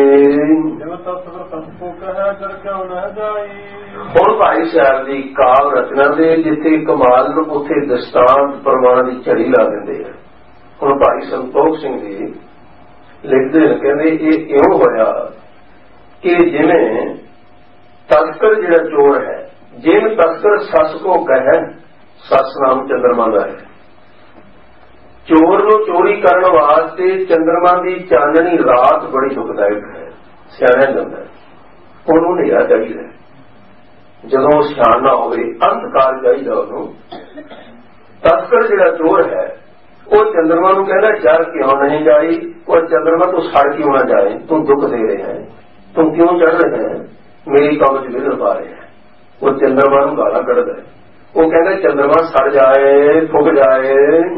ਹੁਣ ਭਾਈ ਸਾਹਿਬ ਦੀ ਕਾਵ ਰਚਨਾ ਦੇ ਜਿੱਥੇ ਕਮਾਲ ਨੂੰ ਉੱਥੇ ਦਸਤਾਨ ਪ੍ਰਮਾਣ ਦੀ ਝੜੀ ਲਾ ਦਿੰਦੇ ਆ। ਹੁਣ ਭਾਈ ਸੰਤੋਖ ਸਿੰਘ ਜੀ ਲਿਖਦੇ ਨੇ, ਕਹਿੰਦੇ ਇਹ ਇਉਂ ਹੋਇਆ ਕਿ ਜਿਵੇਂ ਤਸਕਰ ਜਿਹੜਾ ਚੋਰ ਹੈ, ਜਿਵੇਂ ਤਸਕਰ ਸੱਸ ਕੋ ਕਹੇ, ਸੱਸ ਨਾਮ ਚੰਦਰਮਾ ਦਾ ਹੈ। ਚੋਰ ਨੂੰ ਚੋਰੀ ਕਰਨ ਵਾਸਤੇ ਚੰਦਰਮਾ ਦੀ ਚਾਨਣੀ ਰਾਤ ਬੜੀ ਦੁਖਦਾਇਕ ਹੈ। ਸਿਆਣਿਆ ਜਾਂਦਾ ਉਹਨੂੰ ਹਨੇਰਾ ਚਾਹੀਦਾ, ਜਦੋਂ ਸਿਆਣ ਨਾ ਹੋਵੇ ਅੰਧਕਾਰ ਚਾਹੀਦਾ ਉਹਨੂੰ। ਤਸਕਰ ਜਿਹੜਾ ਚੋਰ ਹੈ ਉਹ ਚੰਦਰਮਾ ਨੂੰ ਕਹਿੰਦਾ ਜਰ ਕਿਉਂ ਨਹੀਂ ਜਾਈ, ਉਹ ਚੰਦਰਮਾ ਤੂੰ ਸੜ ਕਿਉਂ ਨਾ ਜਾਏ, ਤੂੰ ਦੁੱਖ ਦੇ ਰਿਹਾ ਹੈ, ਤੂੰ ਕਿਉਂ ਚੜ ਰਿਹਾ ਹੈ, ਮੇਰੀ ਕੰਮ ਚ ਵਿਘਨ ਪਾ ਰਿਹਾ ਹੈ। ਉਹ ਚੰਦਰਮਾ ਨੂੰ ਗਾਲਾਂ ਕੱਢਦਾ ਹੈ। ਉਹ ਕਹਿੰਦਾ ਚੰਦਰਮਾ ਸੜ ਜਾਏ, ਫੁੱਕ ਜਾਏ।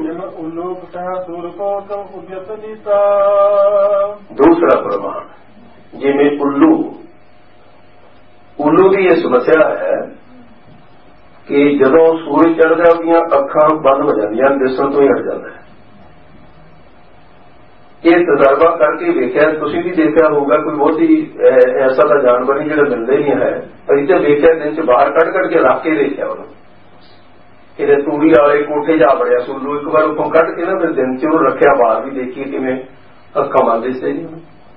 ਦੂਸਰਾ ਪ੍ਰਮਾਣ, ਜਿਵੇਂ ਉੱਲੂ ਉੱਲੂ ਦੀ ਇਹ ਸਮੱਸਿਆ ਹੈ ਕਿ ਜਦੋਂ ਸੂਰਜ ਚੜ੍ਹਦਾ ਉਹਦੀਆਂ ਅੱਖਾਂ ਬੰਦ ਹੋ ਜਾਂਦੀਆਂ, ਦਿਸਣ ਤੋਂ ਹੀ ਹਟ ਜਾਂਦਾ ਹੈ। ਇਹ ਤਜਰਬਾ ਕਰਕੇ ਵੇਖਿਆ, ਤੁਸੀਂ ਵੀ ਦੇਖਿਆ ਹੋਊਗਾ, ਕੋਈ ਬਹੁਤੀ ਐਸਾ ਤਾਂ ਜਾਨਵਰ ਨਹੀਂ ਜਿਹੜਾ ਮਿਲਦੇ ਨਹੀਂ ਹੈ, ਪਰ ਇੱਥੇ ਵੇਖਿਆ ਦਿਨ ਚ ਬਾਹਰ ਕੱਢ ਕੱਢ ਕੇ ਰੱਖ ਕੇ ਦੇਖਿਆ ਉਹਨੂੰ। ਇਹਦੇ ਤੂੜੀ ਵਾਲੇ ਕੋਠੇ ਜਾ ਬੜਿਆ ਸੂਲੂ, ਇੱਕ ਵਾਰ ਉੱਥੋਂ ਕੱਢ ਕੇ ਨਾ ਫਿਰ ਦਿਨ ਚ ਉਹਨੂੰ ਰੱਖਿਆ, ਬਾਹਰ ਵੀ ਦੇਖੀ ਕਿਵੇਂ ਅੱਖਾਂ ਬੰਦ ਦਿਸਦੇ ਨੇ।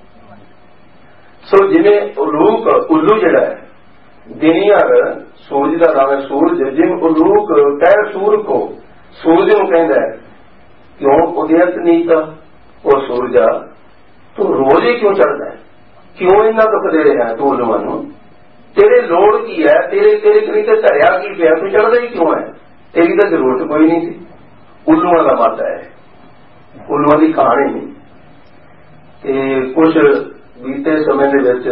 ਸੋ ਜਿਵੇਂ ਉਲੂਕ ਉੱਲੂ ਜਿਹੜਾ ਹੈ, ਦਿਨੀਅਰ ਸੂਰਜ ਦਾ ਨਾਮ ਹੈ ਸੂਰਜ, ਜਿਵੇਂ ਉਲੂਕ ਕਹਿ ਸੂਰ ਕੋ, ਸੂਰਜ ਨੂੰ ਕਹਿੰਦਾ ਹੈ ਕਿਉਂ ਉਦਿਤ ਨੀਤਾ, ਉਹ ਸੂਰਜਾ ਤੂੰ ਰੋਜ਼ ਹੀ ਕਿਉਂ ਚੜਦਾ ਹੈ, ਕਿਉਂ ਇੰਨਾ ਦੁੱਖ ਦੇ ਰਿਹਾ ਤੂੰ ਉਲੂਆਂ ਨੂੰ, ਤੇਰੇ ਲੋੜ ਕੀ ਹੈ, ਤੇਰੇ ਤੇਰੇ ਕਰੀ ਤੇ ਧਰਿਆ ਕੀ ਪਿਆ, ਤੂੰ ਚੜਦਾ ਹੀ ਕਿਉਂ ਹੈ, ਤੇਰੀ ਤਾਂ ਜ਼ਰੂਰਤ ਕੋਈ ਨਹੀਂ ਸੀ। ਉੱਲੂਆਂ ਦਾ ਮਤ ਹੈ, ਉੱਲੂਆਂ ਦੀ ਕਹਾਣੀ ਨਹੀਂ। ਤੇ ਕੁਝ ਬੀਤੇ ਸਮੇਂ ਦੇ ਵਿੱਚ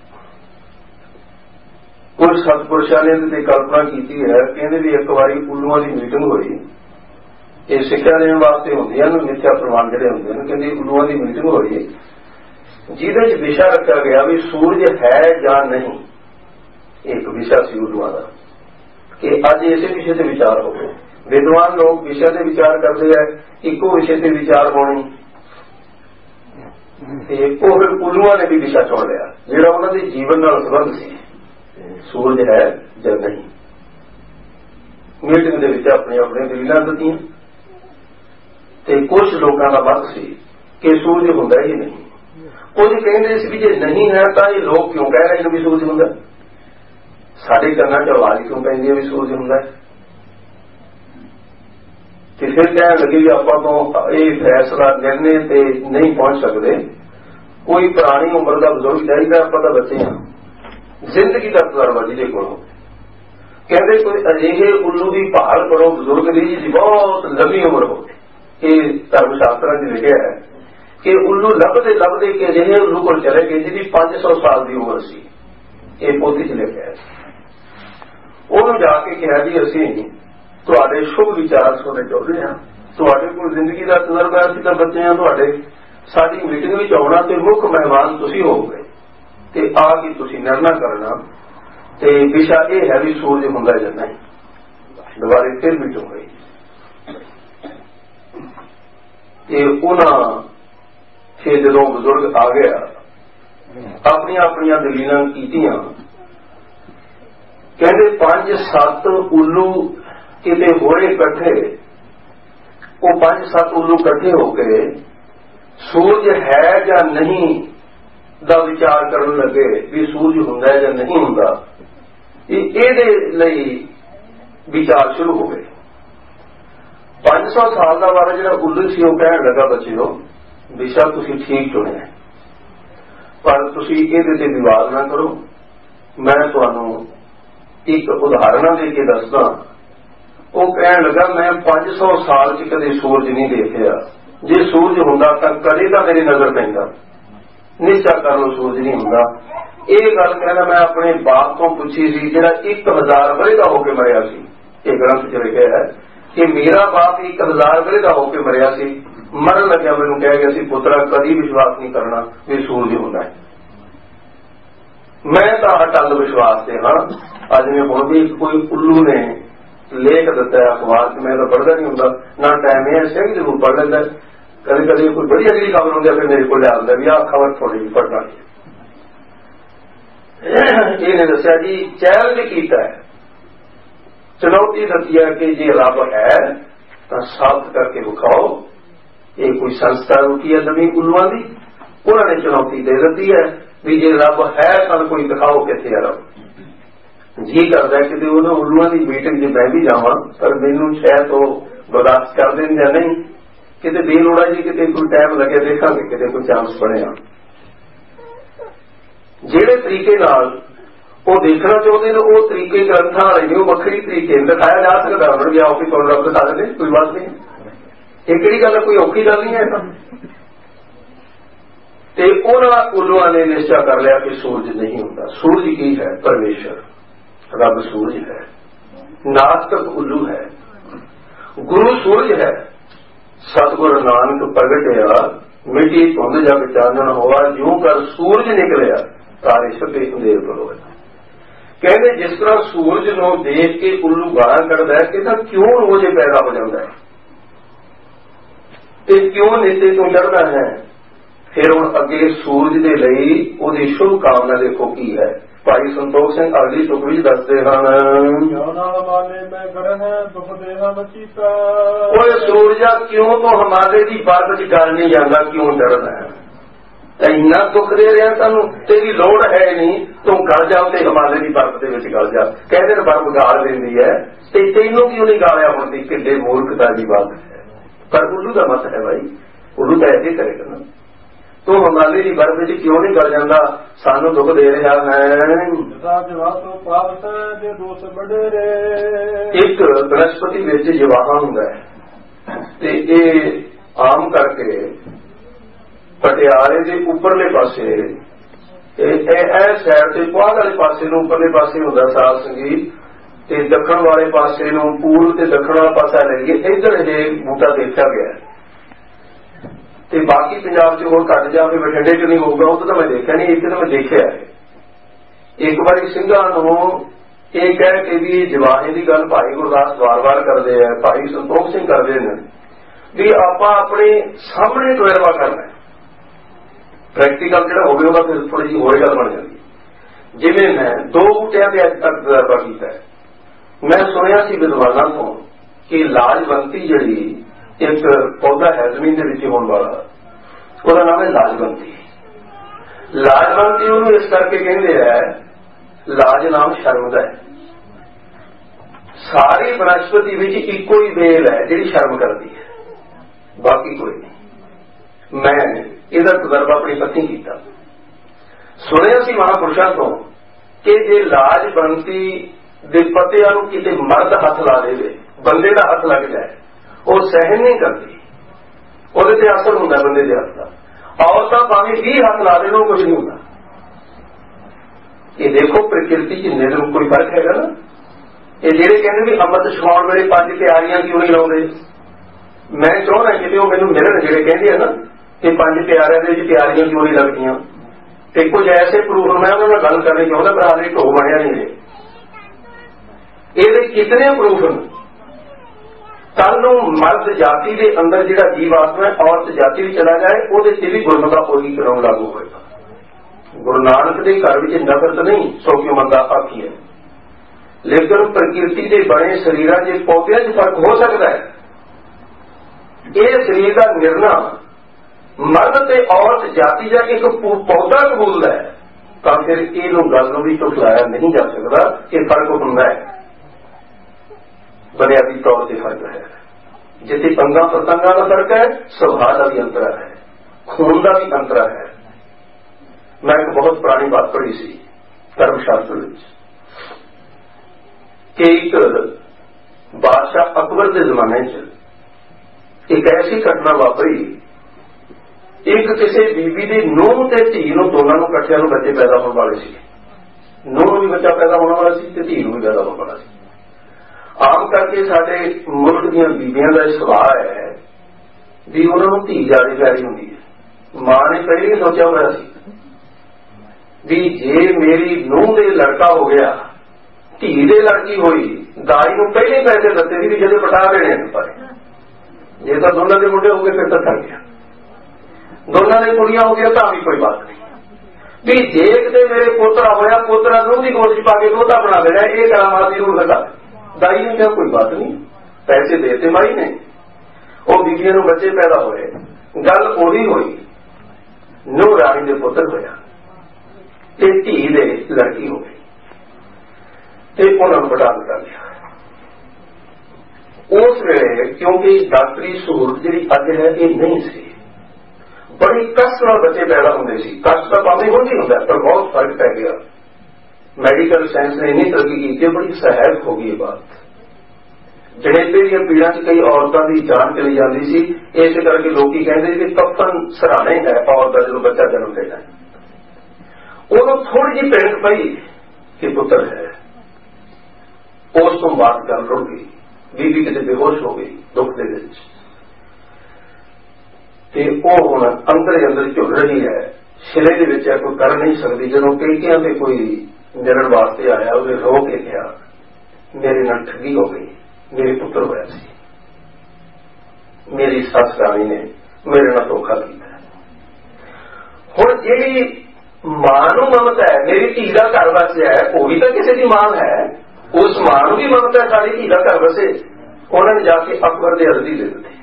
ਕੁਝ ਸਤਪੁਰਸ਼ਾਂ ਨੇ ਤੇ ਕਲਪਨਾ ਕੀਤੀ ਹੈ, ਕਹਿੰਦੇ ਵੀ ਇੱਕ ਵਾਰੀ ਉੱਲੂਆਂ ਦੀ ਮੀਟਿੰਗ ਹੋਈ, ਇਹ ਸਿੱਖਿਆ ਦੇਣ ਵਾਸਤੇ ਹੁੰਦੀਆਂ ਨੇ, ਮਿੱਥਿਆ ਪ੍ਰਮਾਣ ਜਿਹੜੇ ਹੁੰਦੇ ਨੇ, ਕਹਿੰਦੇ ਉੱਲੂਆਂ ਦੀ ਮੀਟਿੰਗ ਹੋਈ ਜਿਹਦੇ ਚ ਵਿਸ਼ਾ ਰੱਖਿਆ ਗਿਆ ਵੀ ਸੂਰਜ ਹੈ ਜਾਂ ਨਹੀਂ। ਇੱਕ ਵਿਸ਼ਾ ਸੀ ਉੱਲੂਆਂ ਦਾ ਕਿ ਅੱਜ ਇਸੇ ਵਿਸ਼ੇ ਤੇ ਵਿਚਾਰ ਹੋਵੇ। ਵਿਦਵਾਨ ਲੋਕ ਵਿਸ਼ੇ ਤੇ ਵਿਚਾਰ ਕਰਦੇ ਹੈ, ਇੱਕੋ ਵਿਸ਼ੇ ਤੇ ਵਿਚਾਰ ਹੋਣੀ, ਤੇ ਉਹ ਫਿਰ ਉੱਲੂਆਂ ਨੇ ਵੀ ਵਿਸ਼ਾ ਚੁਣ ਲਿਆ ਜਿਹੜਾ ਉਹਨਾਂ ਦੇ ਜੀਵਨ ਨਾਲ ਸੰਬੰਧ ਸੀ, ਸੂਰਜ ਹੈ ਜਾਂ ਨਹੀਂ। ਮੀਟਿੰਗ ਦੇ ਵਿੱਚ ਆਪਣੇ ਆਪਣੇ ਦਲੀਲਾਂ ਦਿੱਤੀਆਂ ਤੇ ਕੁਝ ਲੋਕਾਂ ਦਾ ਮਤ ਸੀ ਕਿ ਸੂਰਜ ਹੁੰਦਾ ਹੀ ਨਹੀਂ। ਕੁਝ ਕਹਿੰਦੇ ਸੀ ਵੀ ਜੇ ਨਹੀਂ ਹੈ ਤਾਂ ਇਹ ਲੋਕ ਕਿਉਂ ਕਹਿ ਰਹੇ ਨੇ ਵੀ ਸੂਰਜ ਹੁੰਦਾ, ਸਾਡੇ ਕੰਨਾਂ ਚ ਆਵਾਜ਼ ਕਿਉਂ ਪੈਂਦੀ ਹੈ ਵੀ ਸੂਰਜ ਹੁੰਦਾ। ਤੇ ਫਿਰ ਕਹਿਣ ਲੱਗੇ ਵੀ ਆਪਾਂ ਤੋਂ ਇਹ ਫੈਸਲਾ ਨਿਰਣੇ ਤੇ ਨਹੀਂ ਪਹੁੰਚ ਸਕਦੇ, ਕੋਈ ਪੁਰਾਣੀ ਉਮਰ ਦਾ ਬਜ਼ੁਰਗ ਚਾਹੀਦਾ, ਆਪਾਂ ਤਾਂ ਬੱਚੇ ਹਾਂ, ਜ਼ਿੰਦਗੀ ਦਾ ਤਜਰਬਾ ਜਿਹਦੇ ਕੋਲ। ਕਹਿੰਦੇ ਕੋਈ ਅਜਿਹੇ ਉੱਲੂ ਦੀ ਭਾਲ ਕਰੋ ਬਜ਼ੁਰਗ ਦੀ ਜਿਹਦੀ ਬਹੁਤ ਲੰਬੀ ਉਮਰ ਹੋਵੇ। ਇਹ ਧਰਮ ਸ਼ਾਸਤਰਾਂ ਚ ਲਿਖਿਆ ਹੈ ਕਿ ਉੱਲੂ ਲੱਭਦੇ ਲੱਭਦੇ ਕਿ ਅਜਿਹੇ ਉੱਲੂ ਕੋਲ ਚਲੇ ਗਏ ਜਿਹਦੀ ਪੰਜ ਸੌ ਸਾਲ ਦੀ ਉਮਰ ਸੀ। ਇਹ ਪੋਥੀ ਚ ਲਿਖਿਆ ਹੈ। ਉਹਨੂੰ ਜਾ ਕੇ ਕਿਹਾ ਜੀ ਅਸੀਂ ਤੁਹਾਡੇ ਸ਼ੁਭ ਵਿਚਾਰ ਸੁਣਨੇ ਚਾਹੁੰਦੇ ਹਾਂ, ਤੁਹਾਡੇ ਕੋਲ ਜ਼ਿੰਦਗੀ ਦਾ ਤਜਰਬਾ, ਅਸੀਂ ਤਾਂ ਬੱਚੇ ਹਾਂ ਤੁਹਾਡੇ, ਸਾਡੀ ਮੀਟਿੰਗ ਵਿੱਚ ਆਉਣਾ ਤੇ ਮੁੱਖ ਮਹਿਮਾਨ ਤੁਸੀਂ ਹੋਵੋਗੇ ਤੇ ਆ ਕੇ ਤੁਸੀਂ ਨਿਰਣਾ ਕਰਨਾ ਤੇ ਵਿਸ਼ਾ ਇਹ ਹੈ ਵੀ ਸੂਰਜ ਹੁੰਦਾ ਜਾਂ ਨਹੀਂ। ਦੁਬਾਰੇ ਫਿਰ ਮੀਟਿੰਗ ਹੋਈ ਤੇ ਉਹਨਾਂ ਫਿਰ ਜਦੋਂ ਬਜ਼ੁਰਗ ਆ ਗਿਆ ਆਪਣੀਆਂ ਆਪਣੀਆਂ ਦਲੀਲਾਂ ਕੀਤੀਆਂ ਕਹਿੰਦੇ ਪੰਜ ਸੱਤ ਉੱਲੂ ਕਿਤੇ ਹੋਏ ਇਕੱਠੇ, ਉਹ ਪੰਜ ਸੱਤ ਉੱਲੂ ਇਕੱਠੇ ਹੋ ਕੇ ਸੂਰਜ ਹੈ ਜਾਂ ਨਹੀਂ ਦਾ ਵਿਚਾਰ ਕਰਨ ਲੱਗੇ ਵੀ ਸੂਰਜ ਹੁੰਦਾ ਹੈ ਜਾਂ ਨਹੀਂ ਹੁੰਦਾ। ਇਹਦੇ ਲਈ ਵਿਚਾਰ ਸ਼ੁਰੂ ਹੋ ਗਏ। ਪੰਜ ਸੌ ਸਾਲ ਦਾ ਵਾਲਾ ਜਿਹੜਾ ਉੱਲੂ ਸੀ ਉਹ ਕਹਿਣ ਲੱਗਾ, ਬੱਚਿਓ ਵਿਸ਼ਾ ਤੁਸੀਂ ਠੀਕ ਚੁਣਿਆ, ਪਰ ਤੁਸੀਂ ਇਹਦੇ ਤੇ ਵਿਵਾਦ ਨਾ ਕਰੋ। ਮੈਂ ਤੁਹਾਨੂੰ ਇੱਕ ਉਦਾਹਰਣ ਦੇ ਕੇ ਦੱਸਦਾ। ਉਹ ਕਹਿਣ ਲੱਗਾ, ਮੈਂ ਪੰਜ ਸੌ ਸਾਲ ਚ ਕਦੇ ਸੂਰਜ ਨਹੀਂ ਦੇਖਿਆ, ਜੇ ਸੂਰਜ ਹੁੰਦਾ ਤਾਂ ਕਦੇ ਤਾਂ ਮੇਰੀ ਨਜ਼ਰ ਪੈਂਦਾ, ਨਿਸ਼ਚਾ ਕਰ ਲਓ ਸੂਰਜ ਨਹੀਂ ਹੁੰਦਾ। ਇਹ ਗੱਲ ਕਹਿੰਦਾ ਮੈਂ ਆਪਣੇ ਬਾਪ ਤੋਂ ਪੁੱਛੀ ਸੀ ਜਿਹੜਾ ਇੱਕ ਹਜ਼ਾਰ ਵਰੇ ਦਾ ਹੋ ਕੇ ਮਰਿਆ ਸੀ। ਇਹ ਗ੍ਰੰਥ ਚ ਲਿਖਿਆ ਹੈ ਕਿ ਮੇਰਾ ਬਾਪ ਇੱਕ ਹਜ਼ਾਰ ਵਰੇ ਦਾ ਹੋ ਕੇ ਮਰਿਆ ਸੀ, ਮਰਨ ਲੱਗਿਆ ਮੈਨੂੰ ਕਹਿ ਗਿਆ ਸੀ, ਪੁੱਤਰਾ ਕਦੀ ਵਿਸ਼ਵਾਸ ਨਹੀਂ ਕਰਨਾ ਵੀ ਸੂਰਜ ਹੁੰਦਾ ਹੈ। ਮੈਂ ਤਾਂ ਅਟੱਲ ਵਿਸ਼ਵਾਸ ਤੇ ਹਾਂ। ਅੱਜ ਮੈਂ ਹੁਣ ਵੀ ਕੋਈ ਉੱਲੂ ਨੇ ਲੇਖ ਦਿੱਤਾ ਹੈ ਅਖਬਾਰ ਚ, ਮੈਂ ਤਾਂ ਪੜ੍ਹਦਾ ਨਹੀਂ ਹੁੰਦਾ, ਨਾ ਟਾਈਮ ਹੈ, ਸਿੰਘ ਜ਼ਰੂਰ ਪੜ੍ਹ ਲੈਂਦਾ। ਕਦੇ ਕਦੇ ਕੋਈ ਵਧੀਆ ਜਿਹੜੀ ਖਬਰ ਹੁੰਦੀ ਹੈ ਫਿਰ ਮੇਰੇ ਕੋਲ ਲਿਆਉਂਦਾ ਵੀ ਆਹ ਖਬਰ ਥੋੜੀ ਜਿਹੀ ਪੜ੍ਹਨਾ। ਇਹਨੇ ਦੱਸਿਆ ਜੀ ਚੈਲੰਜ ਕੀਤਾ ਹੈ, ਚੁਣੌਤੀ ਦਿੱਤੀ ਹੈ ਕਿ ਜੇ ਰੱਬ ਹੈ ਤਾਂ ਸਾਬਤ ਕਰਕੇ ਵਿਖਾਓ। ਇਹ ਕੋਈ ਸੰਸਥਾ ਰੁਕੀ ਹੈ ਨਵੀਂ ਉੱਲੂਆਂ ਦੀ, ਉਹਨਾਂ ਨੇ ਚੁਣੌਤੀ ਦੇ ਦਿੱਤੀ ਹੈ ਵੀ ਜੇ ਰੱਬ ਹੈ ਤਾਂ ਕੋਈ ਦਿਖਾਓ ਕਿੱਥੇ ਹੈ ਰੱਬ। ਜੀ ਕਰਦਾ ਕਿਤੇ ਉਹਨਾਂ ਉੱਲੂਆਂ ਦੀ ਮੀਟਿੰਗ ਜੇ ਮੈਂ ਵੀ ਜਾਵਾਂ, ਪਰ ਮੈਨੂੰ ਸ਼ਾਇਦ ਉਹ ਬਰਦਾਸ਼ਤ ਕਰ ਦੇਣ ਜਾਂ ਨਹੀਂ, ਕਿਤੇ ਬੇਲੋੜਾ ਜੀ ਕਿਤੇ ਕੋਈ ਟਾਈਮ ਲੱਗੇ ਦੇਖਾਂਗੇ ਕਿਤੇ ਕੋਈ ਚਾਂਸ ਬਣਿਆ। ਜਿਹੜੇ ਤਰੀਕੇ ਨਾਲ ਉਹ ਦੇਖਣਾ ਚਾਹੁੰਦੇ ਨੇ ਉਹ ਤਰੀਕੇ ਗ੍ਰੰਥਾਂ ਵਾਲੇ ਨੇ, ਉਹ ਵੱਖਰੀ ਤਰੀਕੇ ਦਿਖਾਇਆ ਜਾ ਸਕਦਾ। ਉਹਨਾਂ ਵੀ ਆਓ ਕਿ ਤੁਹਾਨੂੰ ਰੱਬ ਦਿਖਾ ਦਿੰਦੇ, ਕੋਈ ਬਾਤ ਨਹੀਂ। ਇਹ ਕਿਹੜੀ ਗੱਲ ਹੈ, ਕੋਈ ਔਖੀ ਗੱਲ ਨਹੀਂ ਹੈ ਤਾਂ। ਤੇ ਉਹਨਾਂ ਉੱਲੂਆਂ ਨੇ ਨਿਸ਼ਚਾ ਕਰ ਲਿਆ ਕਿ ਸੂਰਜ ਨਹੀਂ ਹੁੰਦਾ। ਸੂਰਜ ਕੀ ਹੈ? ਪਰਮੇਸ਼ਰ, ਰੱਬ ਸੂਰਜ ਹੈ। ਨਾਸਤਕ ਉੱਲੂ ਹੈ, ਗੁਰੂ ਸੂਰਜ ਹੈ। ਸਤਿਗੁਰੂ ਨਾਨਕ ਪ੍ਰਗਟਿਆ ਮਿੱਟੀ ਧੁੰਦ ਜਾ ਕੇ ਚਾਨਣ ਹੋਆ, ਜਿਉਂ ਕਰ ਸੂਰਜ ਨਿਕਲਿਆ ਤਾਰੇ ਛਪੇ ਅੰਧੇਰ ਪਰੋਏ। ਕਹਿੰਦੇ ਜਿਸ ਤਰ੍ਹਾਂ ਸੂਰਜ ਨੂੰ ਦੇਖ ਕੇ ਉੱਲੂ ਗਾਲਾਂ ਕੱਢਦਾ ਹੈ ਕਿ ਤਾਂ ਕਿਉਂ ਰੋਜ਼ ਪੈਦਾ ਹੋ ਜਾਂਦਾ ਹੈ ਤੇ ਕਿਉਂ ਨੀਚੇ ਤੋਂ ਚੜ੍ਹਦਾ ਹੈ। ਫਿਰ ਹੁਣ ਅੱਗੇ ਸੂਰਜ ਦੇ ਲਈ ਉਹਦੀ ਸ਼ੁਭ ਕਾਮਨਾ ਦੇਖੋ ਕੀ ਹੈ। ਭਾਈ ਸੰਤੋਖ ਸਿੰਘ ਅਗਲੀ ਤੁਕ ਵਿੱਚ ਦੱਸਦੇ ਹਨ, ਉਹ ਸੂਰਜਾ ਕਿਉਂ ਤੋਂ ਹਿਮਾਲੇ ਦੀ ਬਰਫ਼ ਚ ਗਲ ਨਹੀਂ ਜਾਂਦਾ, ਕਿਉਂ ਚੜ੍ਹਦਾ ਹੈ? ਇੰਨਾ ਦੁੱਖ ਦੇ ਰਿਹਾ ਤੁਹਾਨੂੰ, ਤੇਰੀ ਲੋੜ ਹੈ ਨਹੀਂ, ਤੂੰ ਗਲ ਜਾ ਤੇ ਹਿਮਾਲੇ ਦੀ ਬਰਫ਼ ਦੇ ਵਿੱਚ ਗਲ ਜਾ। ਕਹਿੰਦੇ ਨੇ ਬਰਫ਼ ਗਾਲ ਦਿੰਦੀ ਹੈ ਤੇ ਤੈਨੂੰ ਕਿਉਂ ਨਹੀਂ ਗਾਲਿਆ ਹੁੰਦੀ? ਕਿੱਡੇ ਮੂਰਖਤਾ ਦੀ ਬਾਤ ਹੈ। ਪਰ ਉੱਲੂ ਦਾ ਮਤ ਹੈ ਭਾਈ, ਉੱਲੂ ਤਾਂ ਐਸੇ ਕਰੇਗਾ ਨਾ। ਤੂੰ ਹਿਮਾਲੇ ਦੀ ਬਰਫ਼ ਵਿੱਚ ਕਿਉਂ ਨਹੀਂ ਗਲ ਜਾਂਦਾ? ਸਾਨੂੰ ਦੁੱਖ ਦੇ ਰਿਹਾ ਹੈ। ਇੱਕ ਬਨਸਪਤੀ ਵਿੱਚ ਜਵਾਹਾ ਹੁੰਦਾ ਹੈ ਤੇ ਇਹ ਆਮ ਕਰਕੇ ਪਟਿਆਲੇ ਦੇ ਉੱਪਰਲੇ ਪਾਸੇ, ਇਹ ਸਾਈਡ ਤੇ ਪੁਆਧ ਵਾਲੇ ਪਾਸੇ ਨੂੰ ਉੱਪਰਲੇ ਪਾਸੇ ਹੁੰਦਾ ਸਾਧ ਸੰਗੀਤ, ਤੇ ਦੱਖਣ ਵਾਲੇ ਪਾਸੇ ਨੂੰ ਪੂਰਬ ਤੇ ਦੱਖਣ ਵਾਲਾ ਪਾਸਾ ਲੈ ਗਏ, ਇੱਧਰ ਇਹ ਬੂਟਾ ਦੇਖਿਆ ਗਿਆ। ਤੇ ਬਾਕੀ ਪੰਜਾਬ ਚ ਹੋਰ ਘੱਟ ਜਾ ਕੇ ਬਠਿੰਡੇ ਚ ਨਹੀਂ ਹੋਊਗਾ, ਉਹ ਤਾਂ ਮੈਂ ਦੇਖਿਆ ਨਹੀਂ, ਇੱਥੇ ਤਾਂ ਮੈਂ ਦੇਖਿਆ ਹੈ। ਇੱਕ ਵਾਰੀ ਸਿੰਘਾਂ ਨੂੰ ਇਹ ਕਹਿ ਕੇ ਵੀ ਜਵਾਹੇ ਦੀ ਗੱਲ ਭਾਈ ਗੁਰਦਾਸ ਵਾਰ-ਵਾਰ ਕਰਦੇ ਆ, ਭਾਈ ਸੰਤੋਖ ਸਿੰਘ ਕਰਦੇ ਨੇ ਵੀ ਆਪਾਂ ਆਪਣੇ ਸਾਹਮਣੇ ਤਜਰਬਾ ਕਰਨਾ ਹੈ। ਪ੍ਰੈਕਟੀਕਲ ਜਿਹੜਾ ਹੋਵੇ ਉਹਦਾ ਫਿਰ ਥੋੜੀ ਜਿਹੀ ਹੋਰ ਗੱਲ ਬਣ ਜਾਂਦੀ। ਜਿਵੇਂ ਮੈਂ ਦੋ ਬੂਟਿਆਂ ਤੇ ਅੱਜ ਤੱਕ ਤਜਰਬਾ ਕੀਤਾ ਹੈ। ਮੈਂ ਸੁਣਿਆ ਸੀ ਵਿਦਵਾਨਾਂ ਤੋਂ ਕਿ ਲਾਜਵੰਤੀ ਜਿਹੜੀ ਇੱਕ ਪੌਦਾ ਹੈ ਜ਼ਮੀਨ ਦੇ ਵਿੱਚ ਹੋਣ ਵਾਲਾ, ਉਹਦਾ ਨਾਮ ਹੈ ਲਾਜਵੰਤੀ। ਲਾਜਵੰਤੀ ਉਹਨੂੰ ਇਸ ਕਰਕੇ ਕਹਿੰਦੇ ਹੈ, ਲਾਜ ਨਾਮ ਸ਼ਰਮ ਦਾ ਹੈ। ਸਾਰੀ ਬਨਸਪਤੀ ਵਿੱਚ ਇੱਕੋ ਹੀ ਵੇਲ ਹੈ ਜਿਹੜੀ ਸ਼ਰਮ ਕਰਦੀ ਹੈ, ਬਾਕੀ ਕੋਈ ਨਹੀਂ। ਮੈਂ ਇਹਦਾ ਤਜਰਬਾ ਆਪਣੀ ਪੱਤੀ ਕੀਤਾ। ਸੁਣਿਆ ਸੀ ਮਹਾਂਪੁਰਸ਼ਾਂ ਤੋਂ ਕਿ ਜੇ ਲਾਜਵੰਤੀ ਦੇ ਪੱਤਿਆਂ ਨੂੰ ਕਿਤੇ ਮਰਦ ਹੱਥ ਲਾ ਦੇਵੇ, ਬੰਦੇ ਦਾ ਹੱਥ ਲੱਗ ਜਾਏ, ਉਹ ਸਹਿਣ ਨਹੀਂ ਕਰਦੀ, ਉਹਦੇ ਤੇ ਅਸਰ ਹੁੰਦਾ ਬੰਦੇ ਦੇ ਹੱਥ ਦਾ। ਔਰਤਾਂ ਭਾਵੇਂ ਵੀ ਹੱਥ ਲਾ ਦੇਣ, ਉਹ ਕੁਝ ਨਹੀਂ ਹੁੰਦਾ। ਇਹ ਦੇਖੋ ਪ੍ਰਕਿਰਤੀ ਚ ਨਿਰਮ ਕੋਈ ਫਰਕ ਹੈਗਾ ਨਾ। ਇਹ ਜਿਹੜੇ ਕਹਿੰਦੇ ਵੀ ਅੰਮ੍ਰਿਤ ਛਕਾਉਣ ਵੇਲੇ ਪੰਜ ਤਿਆਰੀਆਂ ਕਿਉਂ ਨਹੀਂ ਲਾਉਂਦੇ, ਮੈਂ ਚਾਹੁੰਦਾ ਕਿ ਉਹ ਮੈਨੂੰ ਮਿਲਣ ਜਿਹੜੇ ਕਹਿੰਦੇ ਆ ਨਾ ਕਿ ਪੰਜ ਪਿਆਰਿਆਂ ਦੇ ਵਿੱਚ ਤਿਆਰੀਆਂ ਕਿਉਂ ਨਹੀਂ ਲੱਗਦੀਆਂ, ਤੇ ਕੁਝ ਐਸੇ ਪ੍ਰੂਫ ਮੈਂ ਉਹਨਾਂ ਨਾਲ ਗੱਲ ਕਰਨੀ ਚਾਹੁੰਦਾ, ਪਰ ਹਾਲੇ ਢੋ ਬਣਿਆ ਨਹੀਂ। ਇਹਦੇ ਕਿਤਨੇ ਪ੍ਰੂਫ ਨੇ? ਕੱਲ ਨੂੰ ਮਰਦ ਜਾਤੀ ਦੇ ਅੰਦਰ ਜਿਹੜਾ ਜੀਵ ਆਤਮਾ ਔਰਤ ਜਾਤੀ ਵਿੱਚ ਚਲਾ ਜਾਏ, ਉਹਦੇ ਤੇ ਵੀ ਗੁਰਮਤਾ ਉਹੀ ਕਾਨੂੰਨ ਲਾਗੂ ਹੋਏਗਾ। ਗੁਰੂ ਨਾਨਕ ਦੇ ਘਰ ਵਿੱਚ ਨਫ਼ਰਤ ਨਹੀਂ, ਸੋ ਕਿਉਂ ਮੰਦਾ ਆਖੀ ਹੈ। लेकिन प्रकृति के बने शरीर के पौधे च फर्क हो सकता है। ये शरीर का निर्णय मर्द ते औरत जाति जा एक पौधा कबूलता है तो फिर इनू गल भी झुठलाया नहीं जा सकता। ये फर्क होंगे बुनियादी तौर से फर्क है। जिथे अंगा प्रतंगा का फर्क है, सुभाव का भी अंतरा है, खून का भी अंतरा है। मैं एक बहुत पुरानी बात पढ़ी सी धर्मशास्त्र कि एक बादशाह अकबर के जमाने च एक ऐसी घटना वापरी, एक किसी बीबी की नूह ते धी नूं दोनों इकट्ठियां नूं बच्चे पैदा होने वाले सी। नूह नूं भी बच्चा पैदा होने वाला सी ते धी नूं भी पैदा होने वाला सी। आम करके साडे मुल्क दीयां बीबियां दा सुभाव है भी उन्हां नूं धी ज्यादा प्यारी हुंदी है। मां ने पहले ही सोचा होया सी भी जे मेरी नूह दे लड़का हो गया, धी दे लड़की होई, दाई नूं पहले पैसे दत्ते सी भी जदे पटा देने पर जे तो दोनों के मुंडे हो गए फिर तो थक गया, दोनों ने कुड़ियां हो गया तो भी कोई बात नहीं। भी जे किते मेरे पोतरा होया, पोतरा नूह की गोद च पा के दोहता बना देना, ये करामात जरूर लगा। दाई ने क्या कोई बात नहीं, पैसे देते माई ने, वो बीबियों नूं बच्चे पैदा होए। गल ओही हुई, नूह राणी दे पुत्र होया ते धी दे लड़की हो गई ते उन्हां नूं बटा दिता गया। उस वेले क्योंकि डॉक्टरी सहूलत जी अज है ये नहीं सी, बड़ी कष्ट नाल बच्चे पैदा होंदे सी। कष्ट तो भावें हो ही होंदा पर बहुत फर्क पै गया। मैडिकल साइंस ने इन्नी तरक्की की, बड़ी सहायक हो गई बात। जड़ेपे दी पीड़ा च कई औरतों की जान चली जाती सी, इस करके लोग कहते कि कफन सराहने है औरत का जो बच्चा जन्म देना है। उन्होंने थोड़ी जी पिंक पई कि पुत्र है, उस तो बाद गल रुड़ गई, बीबी किते बेहोश हो गई दुख दे विच ते ओह हुण अंदर ही अंदर झुल रही है, सिरे दे विच है, कोई कर नहीं सकती। जदों पेकियां ते कोई मिलण वास्ते आया, उसे रो के कहा मेरे नाल ठगी हो गई, मेरे पुत्र होया सी, मेरी सस राणी ने मेरे नाल धोखा किया। हुण जिहड़ी मां नूं ममता है, मेरी धी दा घर वसिया है, वो भी तो किसी की मां है, उस मां नूं भी ममता है साडी धी दा घर वसे। उन्होंने जाके अकबर दे अर्जी दे दी,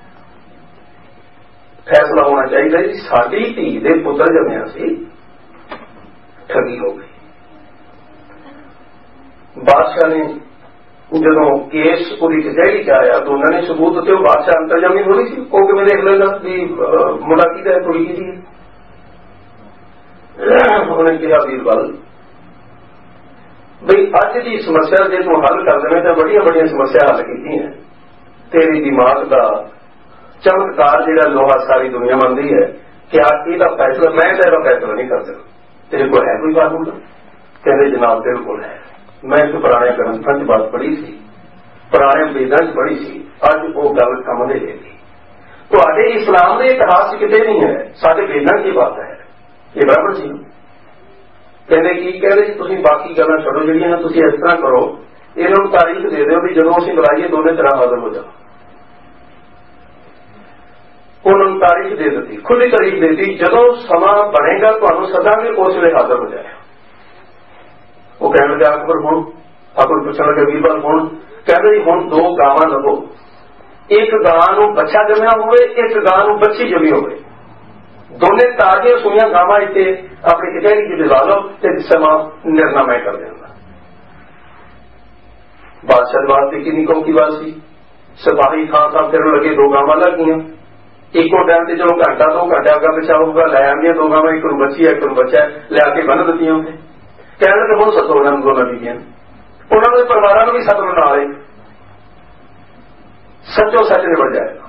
फैसला होना चाहिए कि साडी धी दे पुत्र जम्मिया सी, ठगी हो गई। बादशाह ने जदों केस पूरी कचहरी च आया तो उन्होंने सबूत उत्ते बादशाह अंतरजामी हो रही सी, वो किवें देख लेगा भी मुंडा की है कुड़ी की है। उन्होंने कहा वीरबल बई अज की समस्या जे तू हल कर देवे तो बड़िया बड़िया समस्या हल की है। तेरी दिमाग का चमत्कार जिहड़ा लोहा सारी दुनिया मनदी है, क्या इसका फैसला मैं तेरा फैसला नहीं कर सकता, तेरे को है कोई बात? कहते जनाब बिल्कुल है। मैं एक पुराने ग्रंथों च बात पढ़ी सी, पुराने वेदां च पढ़ी सी, अज वो गल कम दे लेगी। तुहाडे इस्लाम के इतिहास किते नहीं है, साडे वेदां की बात है, ये बराबर सी। कहते की कहते तुसीं बाकी गल्लां छड्डो, जिहड़ियां तुसीं इस तरह करो, इन्हां नूं तारीख दे दिओ भी जदों असीं बुलाईए दोने तरह हाज़र हो जाओ। उन्होंने तारीख दे दी, खुली तारीख दे दी, जदों समा बनेगा तुहानूं सदांगे उस वेले हाज़र हो जाए। वो कहने लगा अकबर हुण, अकबर पूछण लगे वीरबल हुण, कहते जी हुण दो गावां लवो, एक गां नूं बच्चा जम्मिया होवे, एक गां नूं बच्ची जमी होवे, दोने ताजियां सुइयां गावां इत्थे अपनी कचहरी च भिजा लो ते समा निर्णय मैं कर देंगा। बादशाह वास्ते किन्नी कौकी बात सी, सिपाही थां थां फिरन लगे, दो गावां लग गईयां, इको टाइम से चलो घंटा दो घंटे अगा पिछा होगा, लै आंदियां दो गावां, एक नूं बच्ची है एक नूं बच्चा है, लिया के बन दित्तियां उन्हें। कहने लगे हुण सदो उन्होंने दोनों बीबियां, उन्होंने परिवारों भी सदो नाल, सचो सच निबड़ जाएगा।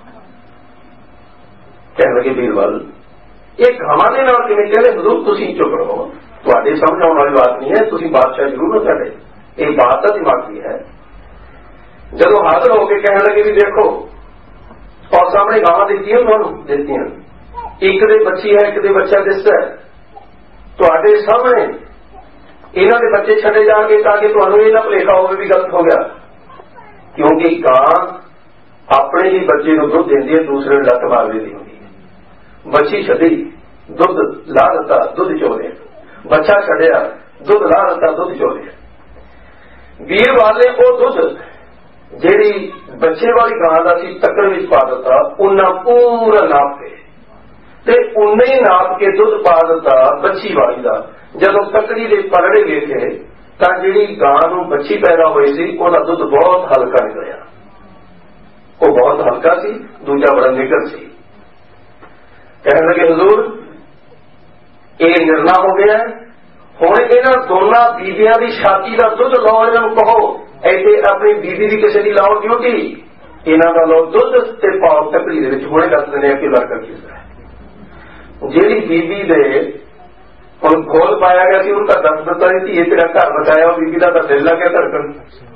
कहने लगे वीरबल ये गावां दे नाल किवें? कहंदे हुजूर तुसीं चुप रहो, तुहाडे समझ आउण वाली बात नहीं है, तुसीं बादशाह जरूर हो साडे, ये बात तो दिमागी है। जदों हाजिर हो के कहने लगे भी देखो और सामने गावां दित्तियां उन्होंने दित्तियां, एक दे बच्ची है एक दे बच्चा दिसदा है, तुहाडे सामने इन्हां दे बच्चे छड्डे जाणगे ताकि तुहानूं इह ना भुलेखा होवे भी गलत हो गया, क्योंकि गां अपने ही बच्चे नूं दुध दिंदी है, दूसरे नूं लत मार देती होंदी है। बच्ची छड्डी दुध ला दिता दुध चो लिया, बच्चा छड्डिया दुध ला दिता दुध चो लिया। ਵੀਰ ਵਾਲੇ ਉਹ ਦੁੱਧ ਜਿਹੜੀ ਬੱਚੇ ਵਾਲੀ ਗਾਂ ਦਾ ਸੀ ਤੱਕੜ ਵਿੱਚ ਪਾ ਦਿੱਤਾ, ਉਹਨਾਂ ਪੂਰਾ ਨਾਪ ਕੇ ਤੇ ਉਨੇ ਹੀ ਨਾਪ ਕੇ ਦੁੱਧ ਪਾ ਦਿੱਤਾ ਬੱਚੀ ਵਾਲੀ ਦਾ। ਜਦੋਂ ਤੱਕੜੀ ਦੇ ਪਰੜੇ ਵੇਖੇ ਤਾਂ ਜਿਹੜੀ ਗਾਂ ਨੂੰ ਬੱਚੀ ਪੈਦਾ ਹੋਈ ਸੀ ਉਹਦਾ ਦੁੱਧ ਬਹੁਤ ਹਲਕਾ ਨਿਕਲਿਆ, ਉਹ ਬਹੁਤ ਹਲਕਾ ਸੀ, ਦੂਜਾ ਬੜਾ ਨਿੱਘਰ ਸੀ। ਕਹਿਣ ਲੱਗੇ ਹਜ਼ੂਰ ਇਹ ਨਿਰਣਾ ਹੋ ਗਿਆ, ਹੁਣ ਇਹਨਾਂ ਦੋਨਾਂ ਬੀਬੀਆਂ ਦੀ ਛਾਤੀ ਦਾ ਦੁੱਧ ਲਓ, ਇਹਨਾਂ ਨੂੰ ਕਹੋ ਇੱਥੇ ਆਪਣੀ ਬੀਬੀ ਦੀ ਕਿਸੇ ਦੀ ਲਾਓ ਡਿਊਟੀ, ਇਹਨਾਂ ਦਾ ਲਓ ਦੁੱਧ ਤੇ ਪਾਓ ਤਕੜੀ ਦੇ ਵਿੱਚ। ਹੁਣੇ ਦੱਸ ਦਿੰਦੇ ਆ ਕਿ ਲੜਕਾ ਕਿਸ ਤਰ੍ਹਾਂ। ਜਿਹੜੀ ਬੀਬੀ ਦੇ ਹੁਣ ਖੋਲ ਪਾਇਆ ਗਿਆ ਸੀ ਉਹਨੂੰ ਤਾਂ ਦੱਸ ਦਿੱਤਾ ਸੀ ਇਹ ਤੇਰਾ ਘਰ ਬਚਾਇਆ, ਉਹ ਬੀਬੀ ਦਾ ਤਾਂ ਦਿਲ ਲੱਗ ਗਿਆ ਧੜਕਣ।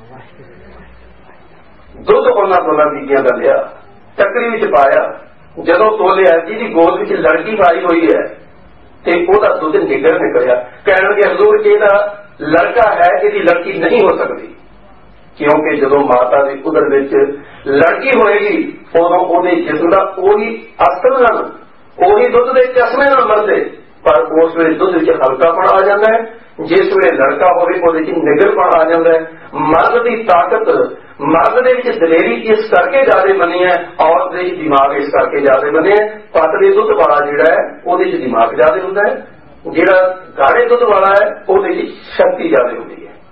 ਦੁੱਧ ਉਹਨਾਂ ਦੋਨਾਂ ਬੀਬੀਆਂ ਦਾ ਲਿਆ, ਤਕੜੀ ਵਿੱਚ ਪਾਇਆ, ਜਦੋਂ ਤੋਲਿਆ ਜਿਹਦੀ ਗੋਦ ਵਿੱਚ ਲੜਕੀ ਪਾਈ ਹੋਈ ਹੈ ਤੇ ਉਹਦਾ ਦੁੱਧ ਨਿਗਰ ਨਿਕਲਿਆ। ਕਹਿਣ ਲੱਗੇ ਹਜ਼ੂਰ ਇਹਦਾ ਲੜਕਾ ਹੈ, ਇਹਦੀ ਲੜਕੀ ਨਹੀਂ ਹੋ ਸਕਦੀ, ਕਿਉਂਕਿ ਜਦੋਂ ਮਾਤਾ ਦੀ ਉਦਰ ਵਿੱਚ ਲੜਕੀ ਹੋਏਗੀ ਉਦੋਂ ਉਹਦੇ ਜਿਸਮ ਦਾ ਉਹੀ ਅਸਲ ਨਾਲ ਉਹੀ ਦੁੱਧ ਦੇ ਚਸ਼ਮੇ ਨਾਲ ਮਰਦੇ, ਪਰ ਉਸ ਵੇਲੇ ਦੁੱਧ ਵਿੱਚ ਹਲਕਾਪਣ ਆ ਜਾਂਦਾ ਹੈ, ਜਿਸ ਵੇਲੇ ਲੜਕਾ ਹੋਵੇ ਉਹਦੇ ਚ ਨਿਗਰਪਣ ਆ ਜਾਂਦਾ ਹੈ। ਮਰਦ ਦੀ ਤਾਕਤ, ਮਰਦ ਦੇ ਵਿੱਚ ਦਲੇਰੀ ਇਸ ਕਰਕੇ ਜ਼ਿਆਦਾ ਬਣੀ ਹੈ, ਔਰਤ ਦੇ ਦਿਮਾਗ ਇਸ ਕਰਕੇ ਜ਼ਿਆਦਾ ਬਣੇ ਹੈ। ਪਤਲੇ ਦੁੱਧ ਵਾਲਾ ਜਿਹੜਾ ਹੈ ਉਹਦੇ ਚ ਦਿਮਾਗ ਜ਼ਿਆਦਾ ਹੁੰਦਾ ਹੈ, ਜਿਹੜਾ ਗਾੜੇ ਦੁੱਧ ਵਾਲਾ ਹੈ ਉਹਦੇ ਚ ਸ਼ਕਤੀ ਜ਼ਿਆਦਾ ਹੁੰਦੀ ਹੈ,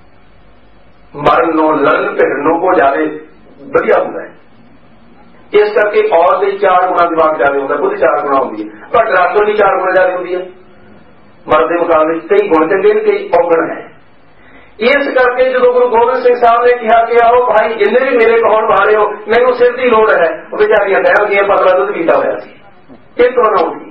ਮਰਨ ਨੂੰ ਲੜਨ ਭਿੜਨ ਨੂੰ ਉਹ ਜ਼ਿਆਦਾ ਵਧੀਆ ਹੁੰਦਾ ਹੈ। ਇਸ ਕਰਕੇ ਔਰਤ ਦੇ ਚਾਰ ਗੁਣਾ ਦਿਮਾਗ ਜ਼ਿਆਦਾ ਹੁੰਦਾ, ਖੁਦ ਚਾਰ ਗੁਣਾ ਹੁੰਦੀ ਹੈ, ਪਰ ਡਰਾਕੋ ਦੀ ਚਾਰ ਗੁਣਾ ਜ਼ਿਆਦਾ ਹੁੰਦੀ ਹੈ। ਮਰਦ ਦੇ ਮੁਕਾਬਲੇ ਕਈ ਗੁਣ ਚੰਗੇ ਨੇ, ਕਈ ਔਗਣ ਹੈ। ਇਸ ਕਰਕੇ ਜਦੋਂ ਗੁਰੂ ਗੋਬਿੰਦ ਸਿੰਘ ਸਾਹਿਬ ਨੇ ਕਿਹਾ ਕਿ ਆਓ ਭਾਈ ਜਿੰਨੇ ਵੀ ਮੇਰੇ ਕਹਾਉਣ ਵਾਲੇ ਹੋ ਮੈਨੂੰ ਸਿਰ ਦੀ ਲੋੜ ਹੈ, ਉਹ ਵਿਚਾਰੀਆਂ ਕਹਿਣਗੀਆਂ ਪਤਲਾ ਦੁੱਧ ਪੀਤਾ ਹੋਇਆ ਸੀ, ਇਹ ਤੋਂ ਨਾ ਉੱਠੀ।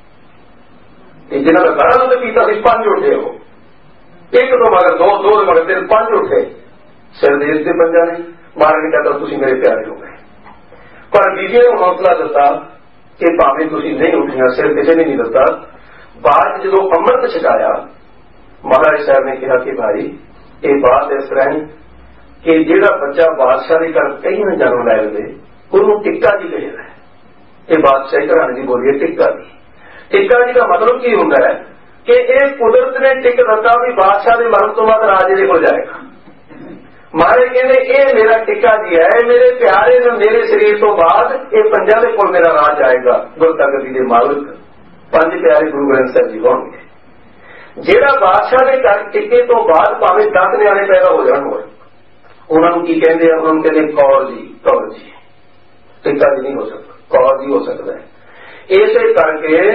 ਤੇ ਜਿਹਨਾਂ ਦਾ ਗਾੜਾ ਦੁੱਧ ਪੀਤਾ ਸੀ ਪੰਜ ਉੱਠੇ, ਉਹ ਇੱਕ ਤੋਂ ਮਗਰ ਦੋ, ਦੋ ਦੇ ਮਗਰ ਤਿੰਨ, ਪੰਜ ਉੱਠੇ। ਸਿਰ ਦੇ ਇਸ ਤੇ ਪੰਜਾ ਨਹੀਂ ਮਾਰਨ ਕਹਿੰਦਾ ਤੁਸੀਂ ਮੇਰੇ ਪਿਆਰੇ ਹੋ ਗਏ। ਪਰ ਬੀਬੀ ਨੂੰ ਹੌਸਲਾ ਦਿੱਤਾ ਕਿ ਭਾਵੇਂ ਤੁਸੀਂ ਨਹੀਂ ਉੱਠੀਆਂ, ਸਿਰ ਕਿਸੇ ਨੇ ਨਹੀਂ ਦਿੱਤਾ। ਬਾਅਦ ਜਦੋਂ ਅੰਮ੍ਰਿਤ ਛਕਾਇਆ ਮਹਾਰਾਜ ਸਾਹਿਬ ਨੇ ਕਿਹਾ ਕਿ ਭਾਈ ਇਹ ਬਾਤ ਇਸ ਤਰ੍ਹਾਂ ਕਿ ਜਿਹੜਾ ਬੱਚਾ ਬਾਦਸ਼ਾਹ ਦੇ ਘਰ ਕਈ ਨਾ ਜਨਮ ਲੈ ਲਵੇ ਉਹਨੂੰ ਟਿੱਕਾ ਜੀ ਕਹਿੰਦਾ ਹੈ। ਇਹ ਬਾਦਸ਼ਾਹੀ ਘਰਾਣੇ ਦੀ ਬੋਲੀ ਹੈ ਟਿੱਕਾ ਜੀ। ਟਿੱਕਾ ਜੀ ਦਾ ਮਤਲਬ ਕੀ ਹੁੰਦਾ ਹੈ ਕਿ ਇਹ ਕੁਦਰਤ ਨੇ ਟਿੱਕ ਦਿੱਤਾ ਵੀ ਬਾਦਸ਼ਾਹ ਦੇ ਮਰਨ ਤੋਂ ਬਾਅਦ ਰਾਜੇ ਦੇ ਕੋਲ ਜਾਏਗਾ। ਮਹਾਰਾਜ ਕਹਿੰਦੇ ਇਹ ਮੇਰਾ ਟਿੱਕਾ ਜੀ ਹੈ, ਮੇਰੇ ਪਿਆਰੇ ਨੇ ਮੇਰੇ ਸਰੀਰ ਤੋਂ ਬਾਅਦ ਇਹ ਪੰਜਾਂ ਦੇ ਕੋਲ ਮੇਰਾ ਰਾਜ ਆਏਗਾ। ਗੁਰਗੱਦੀ ਦੇ ਮਾਲਕ ਪੰਜ ਪਿਆਰੇ ਗੁਰੂ ਗ੍ਰੰਥ ਸਾਹਿਬ ਜੀ ਹੋਣਗੇ। ਜਿਹੜਾ ਬਾਦਸ਼ਾਹ ਦੇ ਘਰ ਟਿੱਕੇ ਤੋਂ ਬਾਅਦ ਭਾਵੇਂ ਦਸ ਨਿਆਣੇ ਪੈਦਾ ਹੋ ਜਾਣ, ਹੋਏ ਉਹਨਾਂ ਨੂੰ ਕੀ ਕਹਿੰਦੇ ਆ? ਉਹਨਾਂ ਨੂੰ ਕਹਿੰਦੇ ਕੌਰ ਜੀ, ਕੌਰ ਜੀ। ਟਿੱਕਾ ਜੀ ਨਹੀਂ ਹੋ ਸਕਦਾ, ਕੌਰ ਜੀ ਹੋ ਸਕਦਾ ਹੈ। ਇਸੇ ਕਰਕੇ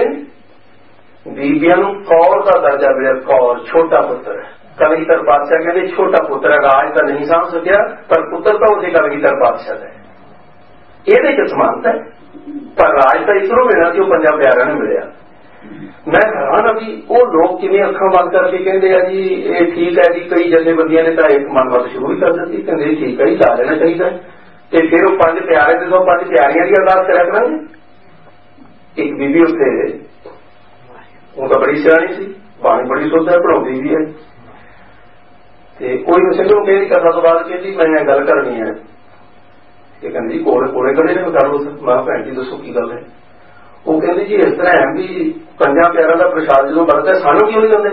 ਬੀਬੀਆਂ ਨੂੰ ਕੌਰ ਦਾ ਦਰਜਾ ਮਿਲਿਆ। ਕੌਰ ਛੋਟਾ ਪੁੱਤਰ ਹੈ। ਕਲਗੀਧਰ ਪਾਤਸ਼ਾਹ ਕਹਿੰਦੇ ਛੋਟਾ ਪੁੱਤਰ ਹੈ, ਰਾਜ ਤਾਂ ਨਹੀਂ ਸਾਂਭ ਸਕਿਆ ਪਰ ਪੁੱਤਰ ਤਾਂ ਉਹਦੇ ਕਲਗੀਧਰ ਪਾਤਸ਼ਾਹ ਦਾ ਹੈ। ਇਹਦੇ ਚ ਸਮਾਨਤਾ ਹੈ, ਪਰ ਰਾਜ ਤਾਂ ਇਸਰੋਂ ਮਿਲਣਾ ਸੀ, ਉਹ ਪੰਜਾਂ ਪਿਆਰਿਆਂ ਨੂੰ ਮਿਲਿਆ। ਮੈਂ ਹੈਰਾਨ ਆ ਵੀ ਉਹ ਲੋਕ ਕਿਵੇਂ ਅੱਖਾਂ ਬੰਦ ਕਰਕੇ ਕਹਿੰਦੇ ਆ ਜੀ ਇਹ ਠੀਕ ਹੈ ਜੀ। ਕਈ ਜਥੇਬੰਦੀਆਂ ਨੇ ਤਾਂ ਇੱਕ ਮਨਮਤ ਸ਼ੁਰੂ ਹੀ ਕਰ ਦਿੱਤੀ, ਕਹਿੰਦੇ ਠੀਕ ਹੈ ਜੀ ਲਾ ਲੈਣਾ ਚਾਹੀਦਾ। ਤੇ ਫਿਰ ਉਹ ਪੰਜ ਪਿਆਰੇ ਦੇ ਤੋਂ ਪੰਜ ਪਿਆਰੀਆਂ ਦੀ ਅਰਦਾਸ ਕਰਿਆ ਕਰਾਂਗੇ। ਇੱਕ ਬੀਬੀ ਉੱਥੇ ਉਹ ਤਾਂ ਬੜੀ ਸਿਆਣੀ ਸੀ, ਬਾਣੀ ਬੜੀ ਸੁੱਧ ਹੈ, ਪੜਾਉਂਦੀ ਵੀ ਹੈ। ਤੇ ਕੋਈ ਸਿੰਘ ਨੂੰ ਮੇਰੀ ਕਥਾ ਤੋਂ ਬਾਅਦ ਕਹਿੰਦੀ ਮੈਂ ਗੱਲ ਕਰਨੀ ਹੈ। ਇਹ ਕਹਿੰਦੀ ਕੋਲੇ ਕੋਲੇ ਖੜੇ ਨੇ, ਕਰ ਲਓ। ਮੈਂ ਭੈਣ ਜੀ ਦੱਸੋ ਕੀ ਗੱਲ ਹੈ? ਉਹ ਕਹਿੰਦੀ ਜੀ ਇਸ ਤਰ੍ਹਾਂ ਹੈ ਵੀ ਪੰਜਾਂ ਪਿਆਰਾਂ ਦਾ ਪ੍ਰਸ਼ਾਦ ਜਦੋਂ ਵਰਤਦਾ ਸਾਨੂੰ ਕਿਉਂ ਨਹੀਂ ਦਿੰਦੇ?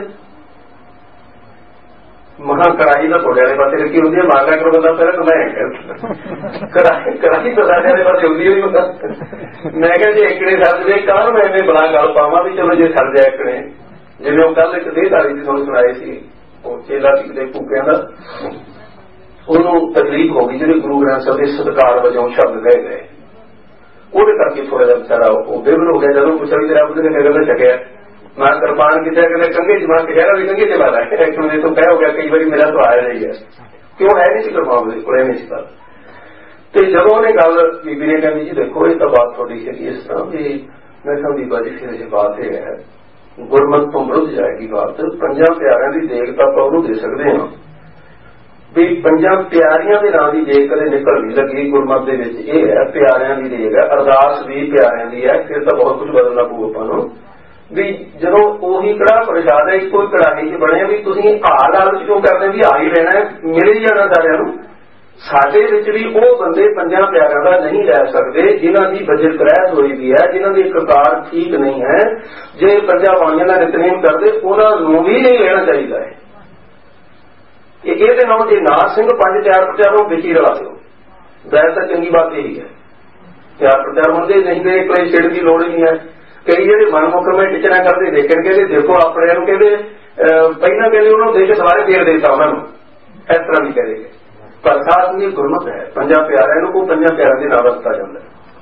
ਮਹਾਂ ਕੜਾਹੀ ਦਾ ਤੁਹਾਡੇ ਵਾਲੇ ਪਾਸੇ ਰੱਖੀ ਹੁੰਦੀ ਹੈ, ਮਾਰਨਾ ਕਰੋ ਬੰਦਾ ਪਹਿਲਾਂ ਕਮਾਇਆ ਕੜਾਹੀ ਕੜਾਹੀ ਤਾਂ ਸਾਡੇ ਵਾਲੇ ਪਾਸੇ ਹੁੰਦੀ ਹੋਈ ਹੁੰਦਾ। ਮੈਂ ਕਿਹਾ ਜੇ ਇਕੜੇ ਸੱਜ ਦੇ ਕਾਹ ਮੈਂ ਐਵੇਂ ਬੜਾ ਗੱਲ ਪਾਵਾਂ ਵੀ ਚਲੋ ਜੇ ਸੜ ਜਾਏ ਇਕੜੇ। ਜਿਵੇਂ ਉਹ ਕੱਲ ਇੱਕ ਦੇਹਧਾਰੀ ਦੀ ਤੁਹਾਨੂੰ ਸੁਣਾਏ ਸੀ, ਉਹ ਚੇਲਾ ਸੀ ਕਿਤੇ ਭੁੱਕਿਆਂ ਦਾ, ਉਹਨੂੰ ਤਕਲੀਫ ਹੋ ਗਈ ਜਿਹੜੇ ਗੁਰੂ ਗ੍ਰੰਥ ਸਾਹਿਬ ਦੇ ਸਤਿਕਾਰ ਵਜੋਂ ਸ਼ਬਦ ਗਏ ਗਏ, ਉਹਦੇ ਕਰਕੇ ਥੋੜਾ ਜਿਹਾ ਵਿਚਾਰਾ ਉਹ ਬੇਵਰ ਹੋ ਗਿਆ। ਜਦੋਂ ਪੁੱਛਿਆ ਵੀ ਤੇਰਾ ਬੁੱਧ ਨੇ ਮੇਰੇ ਨਾਲ ਛਕਿਆ, ਮੈਂ ਕਿਰਪਾਨ ਕੀਤਾ ਕਹਿੰਦੇ ਕੰਗੇ ਚ ਮਾਰ ਕੇ ਕਹਿ ਵੀ ਕੰਗੇ ਚ ਮਾਰਾ ਐਕਚੁਅਲੀ ਤੋਂ ਕਹਿ ਹੋ ਗਿਆ ਕਈ ਵਾਰੀ ਮੇਰਾ ਤੋਂ ਆਇਆ ਨਹੀਂ ਹੈ, ਕਿਉਂ ਹੈ ਨਹੀਂ ਸੀ ਕਿਰਪਾਨ ਦੇ ਕੋਲੇ ਨਹੀਂ ਸੀ ਗੱਲ। ਤੇ ਜਦੋਂ ਉਹਨੇ ਗੱਲ ਬੀਬੀ ਨੇ ਕਹਿੰਦੀ ਜੀ ਦੇਖੋ ਇਹ ਤਾਂ ਬਾਤ ਤੁਹਾਡੀ ਸੀ ਇਸ ਤਰ੍ਹਾਂ ਵੀ ਮੈਂ ਕਿਹਾ ਬੀਬਾ ਜੀ ਫਿਰ ਇਹ ਬਾਤ ਇਹ ਹੈ ਗੁਰਮਤ ਤੋਂ ਵਿਰੁੱਧ ਜਾਏਗੀ ਬਾਤ। ਪੰਜਾਂ ਪਿਆਰਿਆਂ ਦੀ ਦੇਖ ਤਾਂ ਆਪਾਂ ਉਹਨੂੰ ਦੇ ਸਕਦੇ ਹਾਂ ਵੀ ਪੰਜਾਂ ਪਿਆਰੀਆਂ ਦੇ ਨਾਂ ਦੀ ਦੇਖ ਕਦੇ ਨਿਕਲ ਨਹੀਂ ਲੱਗੀ ਗੁਰਮਤ ਦੇ ਵਿੱਚ। ਇਹ ਹੈ ਪਿਆਰਿਆਂ ਦੀ ਦੇਖ ਹੈ, ਅਰਦਾਸ ਵੀ ਪਿਆਰਿਆਂ ਦੀ ਹੈ। ਫਿਰ ਤਾਂ ਬਹੁਤ ਕੁਝ ਬਦਲਣਾ ਪਊ ਆਪਾਂ ਨੂੰ ਵੀ ਜਦੋਂ ਉਹੀ ਕੜਾਹ ਪ੍ਰਸ਼ਾਦ ਹੈ ਇੱਕੋ ਕੜਾਹੀ ਚ ਬਣਿਆ ਵੀ ਤੁਸੀਂ ਹਾਰ ਲਾਲਚ ਕਿਉਂ ਕਰਦੇ ਵੀ ਆ ਹੀ ਲੈਣਾ ਮਿਲ ਹੀ ਜਾਣਾ ਸਾਰਿਆਂ ਨੂੰ। ਸਾਡੇ ਵਿੱਚ ਵੀ ਉਹ ਬੰਦੇ ਪੰਜਾਂ ਪਿਆਰਿਆਂ ਦਾ ਨਹੀਂ ਰਹਿ ਸਕਦੇ ਜਿਨ੍ਹਾਂ ਦੀ ਬਜਟ ਰਹਿਤ ਹੋਈ ਵੀ ਹੈ, ਜਿਨ੍ਹਾਂ ਦੀ ਕਰਤਾਰ ਠੀਕ ਨਹੀਂ ਹੈ। ਜੇ ਪੰਜਾਂ ਬਾਣੀਆਂ ਦਾ ਨਿਤਨੇਮ ਕਰਦੇ ਉਹਨਾਂ ਨੂੰ ਵੀ ਨਹੀਂ ਲੈਣਾ ਚਾਹੀਦਾ ਹੈ। ਇਹਦੇ ਨਾਲ ਜੇ ਨਾਰ ਸਿੰਘ ਪੰਜ ਤਿਆਰ ਪ੍ਰਚਾਰੋਂ ਵਿੱਚ ਹੀ ਰਲਾ ਦਿਓ। ਵੈਸੇ ਤਾਂ ਚੰਗੀ ਬਾਤ ਇਹੀ ਹੈ, ਤਿਆਰ ਪ੍ਰਚਾਰ ਹੁੰਦੇ ਨਹੀਂ ਤੇ ਕੋਈ ਛੇੜ ਦੀ ਲੋੜ ਹੀ ਨਹੀਂ ਹੈ। ਕਈ ਜਿਹੜੇ ਮਨਮੁਖ ਮੈਂ ਟੀਚਰਾਂ ਕਰਦੇ ਦੇਖਣ ਕਹਿੰਦੇ ਦੇਖੋ ਆਪਣੇ ਨੂੰ ਕਹਿੰਦੇ ਪਹਿਲਾਂ ਕਹਿੰਦੇ ਉਹਨੂੰ ਦੇਖ ਕੇ ਸਾਰੇ ਫੇਰ ਦੇਤਾ ਉਹਨਾਂ ਨੂੰ, ਇਸ ਤਰ੍ਹਾਂ ਵੀ ਕਹਿੰਦੇ। ਪਰ ਸਾਧ ਦੀ ਗੁਰਮਤ ਹੈ, ਪੰਜਾਂ ਪਿਆਰਿਆਂ ਨੂੰ ਉਹ ਪੰਜਾਂ ਪਿਆਰਿਆਂ ਦੇ ਨਾਲ ਵਰਤਾ ਜਾਂਦਾ।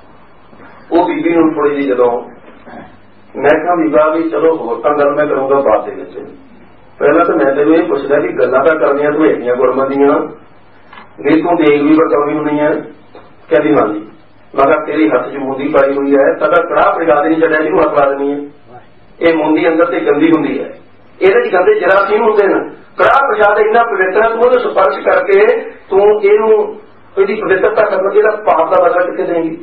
ਉਹ ਬੀਬੀ ਨੂੰ ਥੋੜੀ ਜਿਹੀ ਜਦੋਂ ਮੈਂ ਕਿਹਾ ਬੀਬਾ ਵੀ ਚਲੋ ਹੋਰ ਤਾਂ ਗੱਲ ਮੈਂ ਕਰੂੰਗਾ ਬਾਅਦ ਦੇ ਵਿੱਚ, ਪਹਿਲਾਂ ਤਾਂ ਮੈਂ ਤੈਨੂੰ ਇਹ ਪੁੱਛਦਾ ਵੀ ਗੱਲਾਂ ਤਾਂ ਕਰਨੀਆਂ ਤੂੰ ਹੈਗੀਆਂ ਗੁਰਮਤ ਦੀਆਂ, ਨਹੀਂ ਤੂੰ ਦੇਖ ਵੀ ਵਰਤਾਉਣੀ ਹੋਣੀ ਹੈ। ਕਹਿੰਦੀ ਹਾਂਜੀ। ਮੈਂ ਕਿਹਾ ਤੇਰੀ ਹੱਥ ਚ ਮੁੰਦੀ ਪਾਈ ਹੋਈ ਹੈ, ਸਾਡਾ ਕੜਾਹ ਪ੍ਰਸ਼ਾਦ ਨਹੀਂ ਛੱਡਿਆ ਜਿਹਨੂੰ ਹੱਥ ਲਾ ਦੇਣੀ ਹੈ। ਇਹ ਮੁੰਦੀ ਅੰਦਰ ਤੇ ਗੰਦੀ ਹੁੰਦੀ ਹੈ, ਇਹਦੇ ਚ ਗੰਦੇ ਜਰਾਸੀਮ ਹੁੰਦੇ ਨੇ। ਕੜਾਹ ਪ੍ਰਸ਼ਾਦ ਇੰਨਾ ਪਵਿੱਤਰ ਹੈ, ਤੂੰ ਉਹਨੂੰ ਸਪਰਸ਼ ਕਰਕੇ ਤੂੰ ਇਹਨੂੰ ਇਹਦੀ ਪਵਿੱਤਰਤਾ ਕਰਨ ਇਹਦਾ ਪਾਪ ਦਾ ਬਦਲਾ ਕਿੱਥੇ ਦੇਂਗੀ?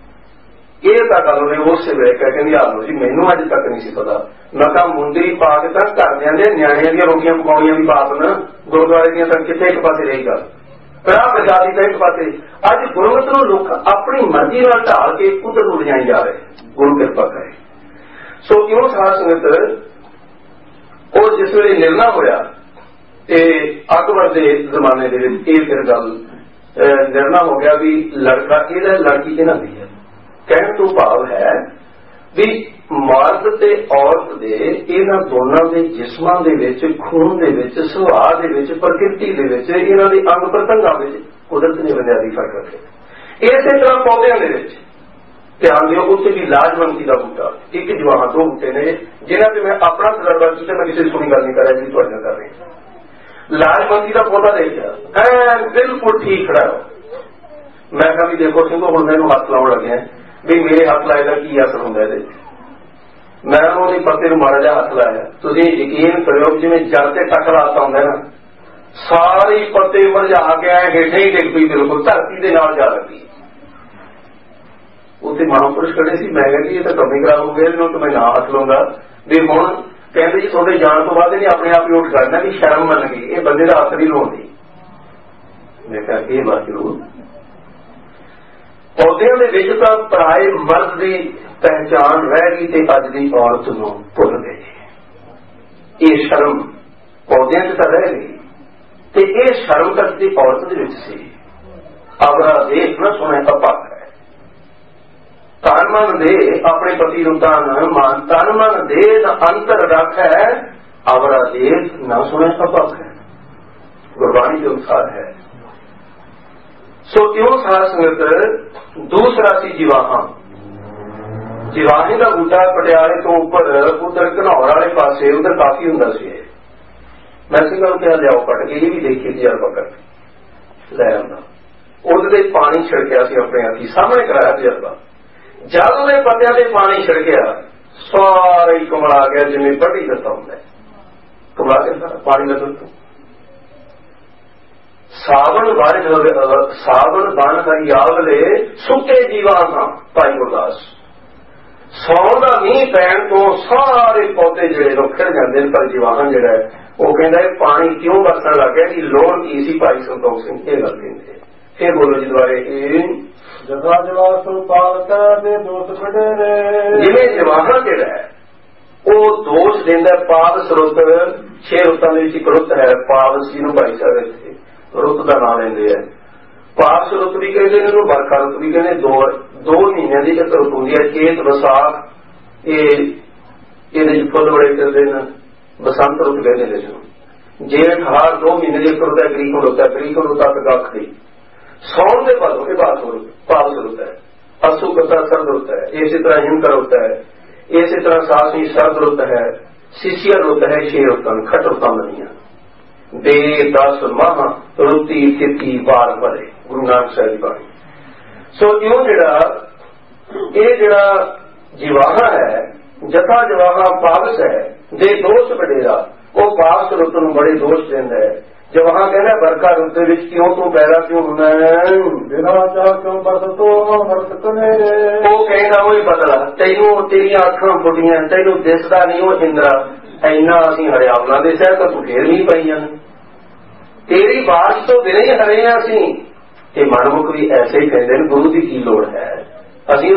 ਇਹ ਤਾਂ ਗੱਲ ਉਹਨੇ ਉਸੇ ਵੇਲੇ ਕਹਿ ਕਹਿੰਦੀ ਆ ਲੋ ਜੀ, ਮੈਨੂੰ ਅੱਜ ਤੱਕ ਨਹੀਂ ਸੀ ਪਤਾ। ਮੈਂ ਕਿਹਾ ਮੁੰਦਰੀ ਪਾ ਕੇ ਤਾਂ ਘਰਦਿਆਂ ਦੇ ਨਿਆਣਿਆਂ ਦੀਆਂ ਰੋਟੀਆਂ ਪਕਾਉਣੀਆਂ ਵੀ ਪਾਪ ਨਾ, ਗੁਰਦੁਆਰੇ ਦੀਆਂ ਤਾਂ ਕਿੱਥੇ ਇੱਕ ਪਾਸੇ ਰਹੀ ਗੱਲ, ਕੜਾਹ ਪ੍ਰਸ਼ਾਦ ਦੀ ਤਾਂ ਇੱਕ ਪਾਸੇ। ਅੱਜ ਗੁਰਮਤ ਨੂੰ ਲੋਕ ਆਪਣੀ ਮਰਜ਼ੀ ਨਾਲ ਢਾਲ ਕੇ ਉਧਰ ਨੂੰ ਲਿਜਾਈ ਜਾ ਰਹੇ, ਗੁਰੂ ਕਿਰਪਾ ਕਰੇ। ਸੋ ਕਿਉਂ ਸਾਧ ਸੰਗਤ ਉਹ ਜਿਸ ਵੇਲੇ ਨਿਰਣਾ ਹੋਇਆ ਤੇ ਅਕਬਰ ਦੇ ਜ਼ਮਾਨੇ ਦੇ ਵਿੱਚ ਇਹ ਫਿਰ ਗੱਲ ਨਿਰਣਾ ਹੋ ਗਿਆ ਵੀ ਲੜਕਾ ਇਹਦਾ ਲੜਕੀ ਇਹਨਾਂ ਦੀ ਹੈ। ਕਹਿਣ ਤੋਂ ਭਾਵ ਹੈ ਵੀ ਮਰਦ ਤੇ ਔਰਤ ਦੇ ਇਹਨਾਂ ਦੋਨਾਂ ਦੇ ਜਿਸਮਾਂ ਦੇ ਵਿੱਚ, ਖੂਨ ਦੇ ਵਿੱਚ, ਸੁਭਾਅ ਦੇ ਵਿੱਚ, ਪ੍ਰਕਿਰਤੀ ਦੇ ਵਿੱਚ, ਇਹਨਾਂ ਦੇ ਅੰਗ ਪ੍ਰਤੰਗਾਂ ਵਿੱਚ ਕੁਦਰਤ ਨੇ ਬੁਨਿਆਦੀ ਫਰਕ ਰੱਖੇ। ਇਸੇ ਤਰ੍ਹਾਂ ਪੌਦਿਆਂ ਦੇ ਵਿੱਚ ਧਿਆਨ ਦਿਓ, ਉੱਥੇ ਵੀ ਲਾਜਵੰਤੀ ਦਾ ਬੂਟਾ, ਇੱਕ ਜਵਾਹ ਦੋ ਬੂਟੇ ਨੇ ਜਿਨ੍ਹਾਂ ਤੇ ਮੈਂ ਆਪਣਾ ਤਜਰਬਾ ਕੀਤਾ, ਮੈਂ ਕਿਸੇ ਸੁਣੀ ਗੱਲ ਨਹੀਂ ਕਰ ਰਿਹਾ ਜੀ ਤੁਹਾਡੇ ਨਾਲ ਕਰ ਰਿਹਾ। ਲਾਜਵੰਤੀ ਦਾ ਪੌਦਾ ਦੇਖਿਆ ਐ ਬਿਲਕੁਲ ਠੀਕ ਖੜਾ ਹੋ। ਮੈਂ ਕਿਹਾ ਵੀ ਦੇਖੋ ਸਿੰਘੋ ਹੁਣ ਮੈਨੂੰ ਹੱਥ ਲਾਉਣ ਲੱਗਿਆ ਵੀ ਮੇਰੇ ਹੱਥ ਲਾਏ ਦਾ ਕੀ ਅਸਰ ਹੁੰਦਾ ਇਹਦੇ। ਮੈਂ ਉਹਦੇ ਪੱਤੇ ਨੂੰ ਮਾੜਾ ਜਿਹਾ ਹੱਥ ਲਾਇਆ, ਤੁਸੀਂ ਯਕੀਨ ਕਰਿਓ ਜਿਵੇਂ ਜੜ ਤੇ ਟੱਕ ਲਾਤਾ ਹੁੰਦਾ ਨਾ, ਸਾਰੇ ਪੱਤੇ ਮਰਝਾ ਕੇ ਆਏ ਹੇਠਾਂ ਹੀ ਡਿੱਗ ਪਈ, ਬਿਲਕੁਲ ਧਰਤੀ ਦੇ ਨਾਲ ਜਾ ਲੱਗੀ। ਉੱਥੇ ਮਹਾਂਪੁਰਸ਼ ਖੜੇ ਸੀ, ਮੈਂ ਕਿਹਾ ਜੀ ਇਹ ਤਾਂ ਕੰਮੀ ਖਰਾਬ ਹੋ ਗਿਆ, ਇਹਨੂੰ ਤਾਂ ਮੈਂ ਨਾ ਹੱਥ ਲਾਉਂਦਾ ਵੀ ਹੁਣ ਕਹਿੰਦੇ ਜੀ ਤੁਹਾਡੇ ਜਾਣ ਤੋਂ ਬਾਅਦ ਇਹਨੇ ਆਪਣੇ ਆਪ ਹੀ ਉੱਠ ਕਰਨਾ ਵੀ ਸ਼ਰਮ ਮੰਨ ਗਈ, ਇਹ ਬੰਦੇ ਦਾ ਹੱਥ ਨਹੀਂ ਲਾਉਂਦੀ। ਮੈਂ ਕਿਹਾ ਇਹ ਵਾਕਿਆ ਪੌਦਿਆਂ ਦੇ ਵਿੱਚ ਤਾਂ ਪਰਾਏ ਮਰਦ ਦੀ ਪਹਿਚਾਣ ਰਹਿ ਗਈ ਤੇ ਅੱਜ ਦੀ ਔਰਤ ਨੂੰ ਭੁੱਲ ਗਏ। ਇਹ ਸ਼ਰਮ ਪੌਦਿਆਂ 'ਚ ਤਾਂ ਰਹਿ ਗਈ ਤੇ ਇਹ ਸ਼ਰਮ ਤੱਕ ਦੀ ਔਰਤ ਦੇ ਵਿੱਚ ਸੀ। ਅਵਰਾ ਦੇਖ ਨਾ ਸੁਣੇ ਅਪਾਕ ਹੈ, ਤਨ ਮਨ ਦੇ ਆਪਣੇ ਪਤੀ ਨੂੰ ਤਨ ਮਨ ਤਨ ਮਨ ਦੇ ਦਾ ਅੰਤਰ ਰੱਖ ਹੈ, ਅਵਰਾ ਦੇਖ ਨਾ ਸੁਣੇ ਅਪਾਕ ਹੈ, ਗੁਰਬਾਣੀ ਦੇ ਅਨੁਸਾਰ ਹੈ। ਸੋ ਕਿਉਂ ਸਾਧ ਸੰਗਤ ਦੂਸਰਾ ਸੀ ਜਿਵਾਹਾਂ। ਜਿਵਾਹੇ ਦਾ ਬੂਟਾ ਪਟਿਆਲੇ ਤੋਂ ਉੱਪਰ ਉਧਰ ਘਨੌਰ ਵਾਲੇ ਪਾਸੇ ਉਧਰ ਕਾਫੀ ਹੁੰਦਾ ਸੀ। ਮੈਂ ਸਿੰਘਾਂ ਨੂੰ ਕਿਹਾ ਲਿਆਓ ਕੱਟ ਕੇ, ਇਹ ਵੀ ਦੇਖੀ ਤਜਰਬਾ ਕਰਕੇ ਲੈ ਆਉਂਦਾ। ਉਹਦੇ ਤੇ ਪਾਣੀ ਛਿੜਕਿਆ ਸੀ ਆਪਣੇ ਹੱਥੀ, ਸਾਹਮਣੇ ਕਰਾਇਆ ਤਜਰਬਾ। ਜਦ ਉਹਦੇ ਪੱਤਿਆਂ ਤੇ ਪਾਣੀ ਛਿੜਕਿਆ ਸਾਰਾ ਹੀ ਕਮਲਾ ਗਿਆ, ਜਿਵੇਂ ਵੱਢੀ ਦਿੱਤਾ ਹੁੰਦਾ ਕਮਲਾ ਕੇ ਸਾਰਾ ਪਾਣੀ ਲੱਗਣ ਤੋਂ। ਸਾਵਣ ਵਰ ਸਾਵਣ ਬਣ ਹਰਿਆਵਲੇ ਸੁੱਕੇ ਜੀਵਾਂ ਭਾਈ ਗੁਰਦਾਸ। ਸੌਣ ਦਾ ਮੀਂਹ ਪੈਣ ਤੋਂ ਸਾਰੇ ਪੌਦੇ ਜਿਹੜੇ ਲੋਕ ਖਿੜ ਜਾਂਦੇ ਨੇ, ਪਰ ਜੀਵਾਨ ਜਿਹੜਾ ਹੈ ਉਹ ਕਹਿੰਦਾ ਇਹ ਪਾਣੀ ਕਿਉਂ ਵਰਤਣ ਲੱਗ ਗਿਆ, ਕਿ ਲੋੜ ਕੀ ਸੀ? ਭਾਈ ਸੰਤੋਖ ਸਿੰਘ ਇਹ ਗੱਲ ਕਹਿੰਦੇ। ਫਿਰ ਬੋਲੋ ਜੀ ਦੁਆਰੇ, ਜਗਾ ਜਵਾ ਸੋ ਪਾਲਕਾ ਦੇ ਦੋਸ਼ ਵਡੇਰੇ। ਜਿਵੇਂ ਜਵਾਹਰ ਜਿਹੜਾ ਹੈ ਉਹ ਦੋਸ਼ ਦਿੰਦਾ ਪਾਪ ਸਰੁੱਤ, ਛੇ ਰੁੱਤਾਂ ਦੇ ਵਿੱਚ ਇੱਕ ਰੁੱਤ ਹੈ ਪਾਵਸ, ਜਿਹਨੂੰ ਭਾਈ ਸਾਹਿਬ ਇੱਥੇ ਰੁੱਤ ਦਾ ਨਾਂ ਲੈਂਦੇ ਆ। ਪਾਵਸ ਰੁੱਤ ਵੀ ਕਹਿੰਦੇ ਨੇ ਇਹਨੂੰ, ਵਰਖਾ ਰੁੱਤ ਵੀ ਕਹਿੰਦੇ। ਦੋ ਦੋ ਮਹੀਨਿਆਂ ਦੀ ਇੱਕ ਰੁੱਤ ਹੁੰਦੀ ਹੈ, ਚੇਤ ਵਿਸਾਖ, ਇਹ ਇਹਦੇ ਚ ਫੁੱਲ ਬੜੇ ਚੱਲਦੇ ਨੇ, ਬਸੰਤ ਰੁੱਤ ਕਹਿੰਦੇ ਨੇ ਇਹਨੂੰ। ਜੇਠ ਹਾੜ ਦੋ ਮਹੀਨੇ ਦੀ ਇੱਕ ਰੁੱਤ ਹੈ, ਗਰੀਕ ਰੁੱਤ ਹੈ, ਗਰੀਕ ਰੁੱਤ ਤੱਕ ਗੱਖ ਦੀ। ਸੌਣ ਦੇ ਬਾਅਦ ਇਹ ਬਾਤ ਹੋ ਪਾਵਸ ਰੁੱਤ ਹੈ। ਅਸੂ ਕਤਾ ਸਰਦ ਰੁੱਤ ਹੈ, ਇਸੇ ਤਰ੍ਹਾਂ ਹਿਮਕਰ ਰੁੱਤ ਹੈ, ਇਸੇ ਤਰ੍ਹਾਂ ਸਾਸੀ ਸਰਦ ਰੁੱਤ ਹੈ, ਸਿਸਿਆ ਰੁੱਤ ਹੈ, ਛੇ ਰੁੱਤਾਂ ਖਟ ਰੁੱਤਾਂ ਬਣੀਆਂ। ਦੇ ਦਸ ਮਾਹ ਰੁੱਤੀ ਤਿੱਤੀ ਵਾਰ ਭਰੇ, ਗੁਰੂ ਨਾਨਕ ਸਾਹਿਬ ਦੀ ਬਾਣੀ। ਸੋ ਇਉਂ ਜਿਹੜਾ ਇਹ ਜਿਹੜਾ ਜਿਵਾਹਾ ਹੈ, ਜਥਾ ਜਵਾਹਾ ਪਾਵਸ ਹੈ ਦੇ ਦੋਸ਼ ਵਡੇਰਾ, ਉਹ ਪਾਵਸ ਰੁੱਤ ਨੂੰ ਬੜੇ ਦੋਸ਼ ਦਿੰਦਾ ਹੈ। ਜਵਾਹਾ ਕਹਿੰਦਾ ਵਰਖਾ ਰੁੱਤ ਦੇ ਵਿੱਚ ਕਿਉਂ ਤੂੰ ਪੈਦਾ ਕਿਉਂ ਹੁੰਦਾ ਹੈ, ਬਿਨਾਂ ਚਾਹ ਕਿਉਂ ਬਰਤੋ ਹਰਕਤ ਮੇਰੇ। ਉਹ ਕਹਿੰਦਾ ਉਹੀ ਬਦਲਾ, ਤੈਨੂੰ ਤੇਰੀਆਂ ਅੱਖਾਂ ਫੁੱਟੀਆਂ, ਤੈਨੂੰ ਦਿਸਦਾ ਨਹੀਂ ਉਹ ਇੰਦਰਾ, ਇੰਨਾ ਅਸੀਂ ਹਰਿਆਵਲਾਂ ਦੇ ਸ਼ਹਿਰ ਤਾਂ ਤੂੰ ਫੇਰ ਨਹੀਂ ਪਈਆਂ ਨੇ, ਤੇਰੀ ਬਾਰਿਸ਼ ਤੋਂ ਬਿਨਾਂ ਹੀ ਹਰੇ ਹਾਂ ਅਸੀਂ। ਇਹ ਮਨਮੁਖ ਵੀ ਐਸੇ ਹੀ ਕਹਿੰਦੇ ਨੇ, ਗੁਰੂ ਦੀ ਕੀ ਲੋੜ ਹੈ, ਅਸੀਂ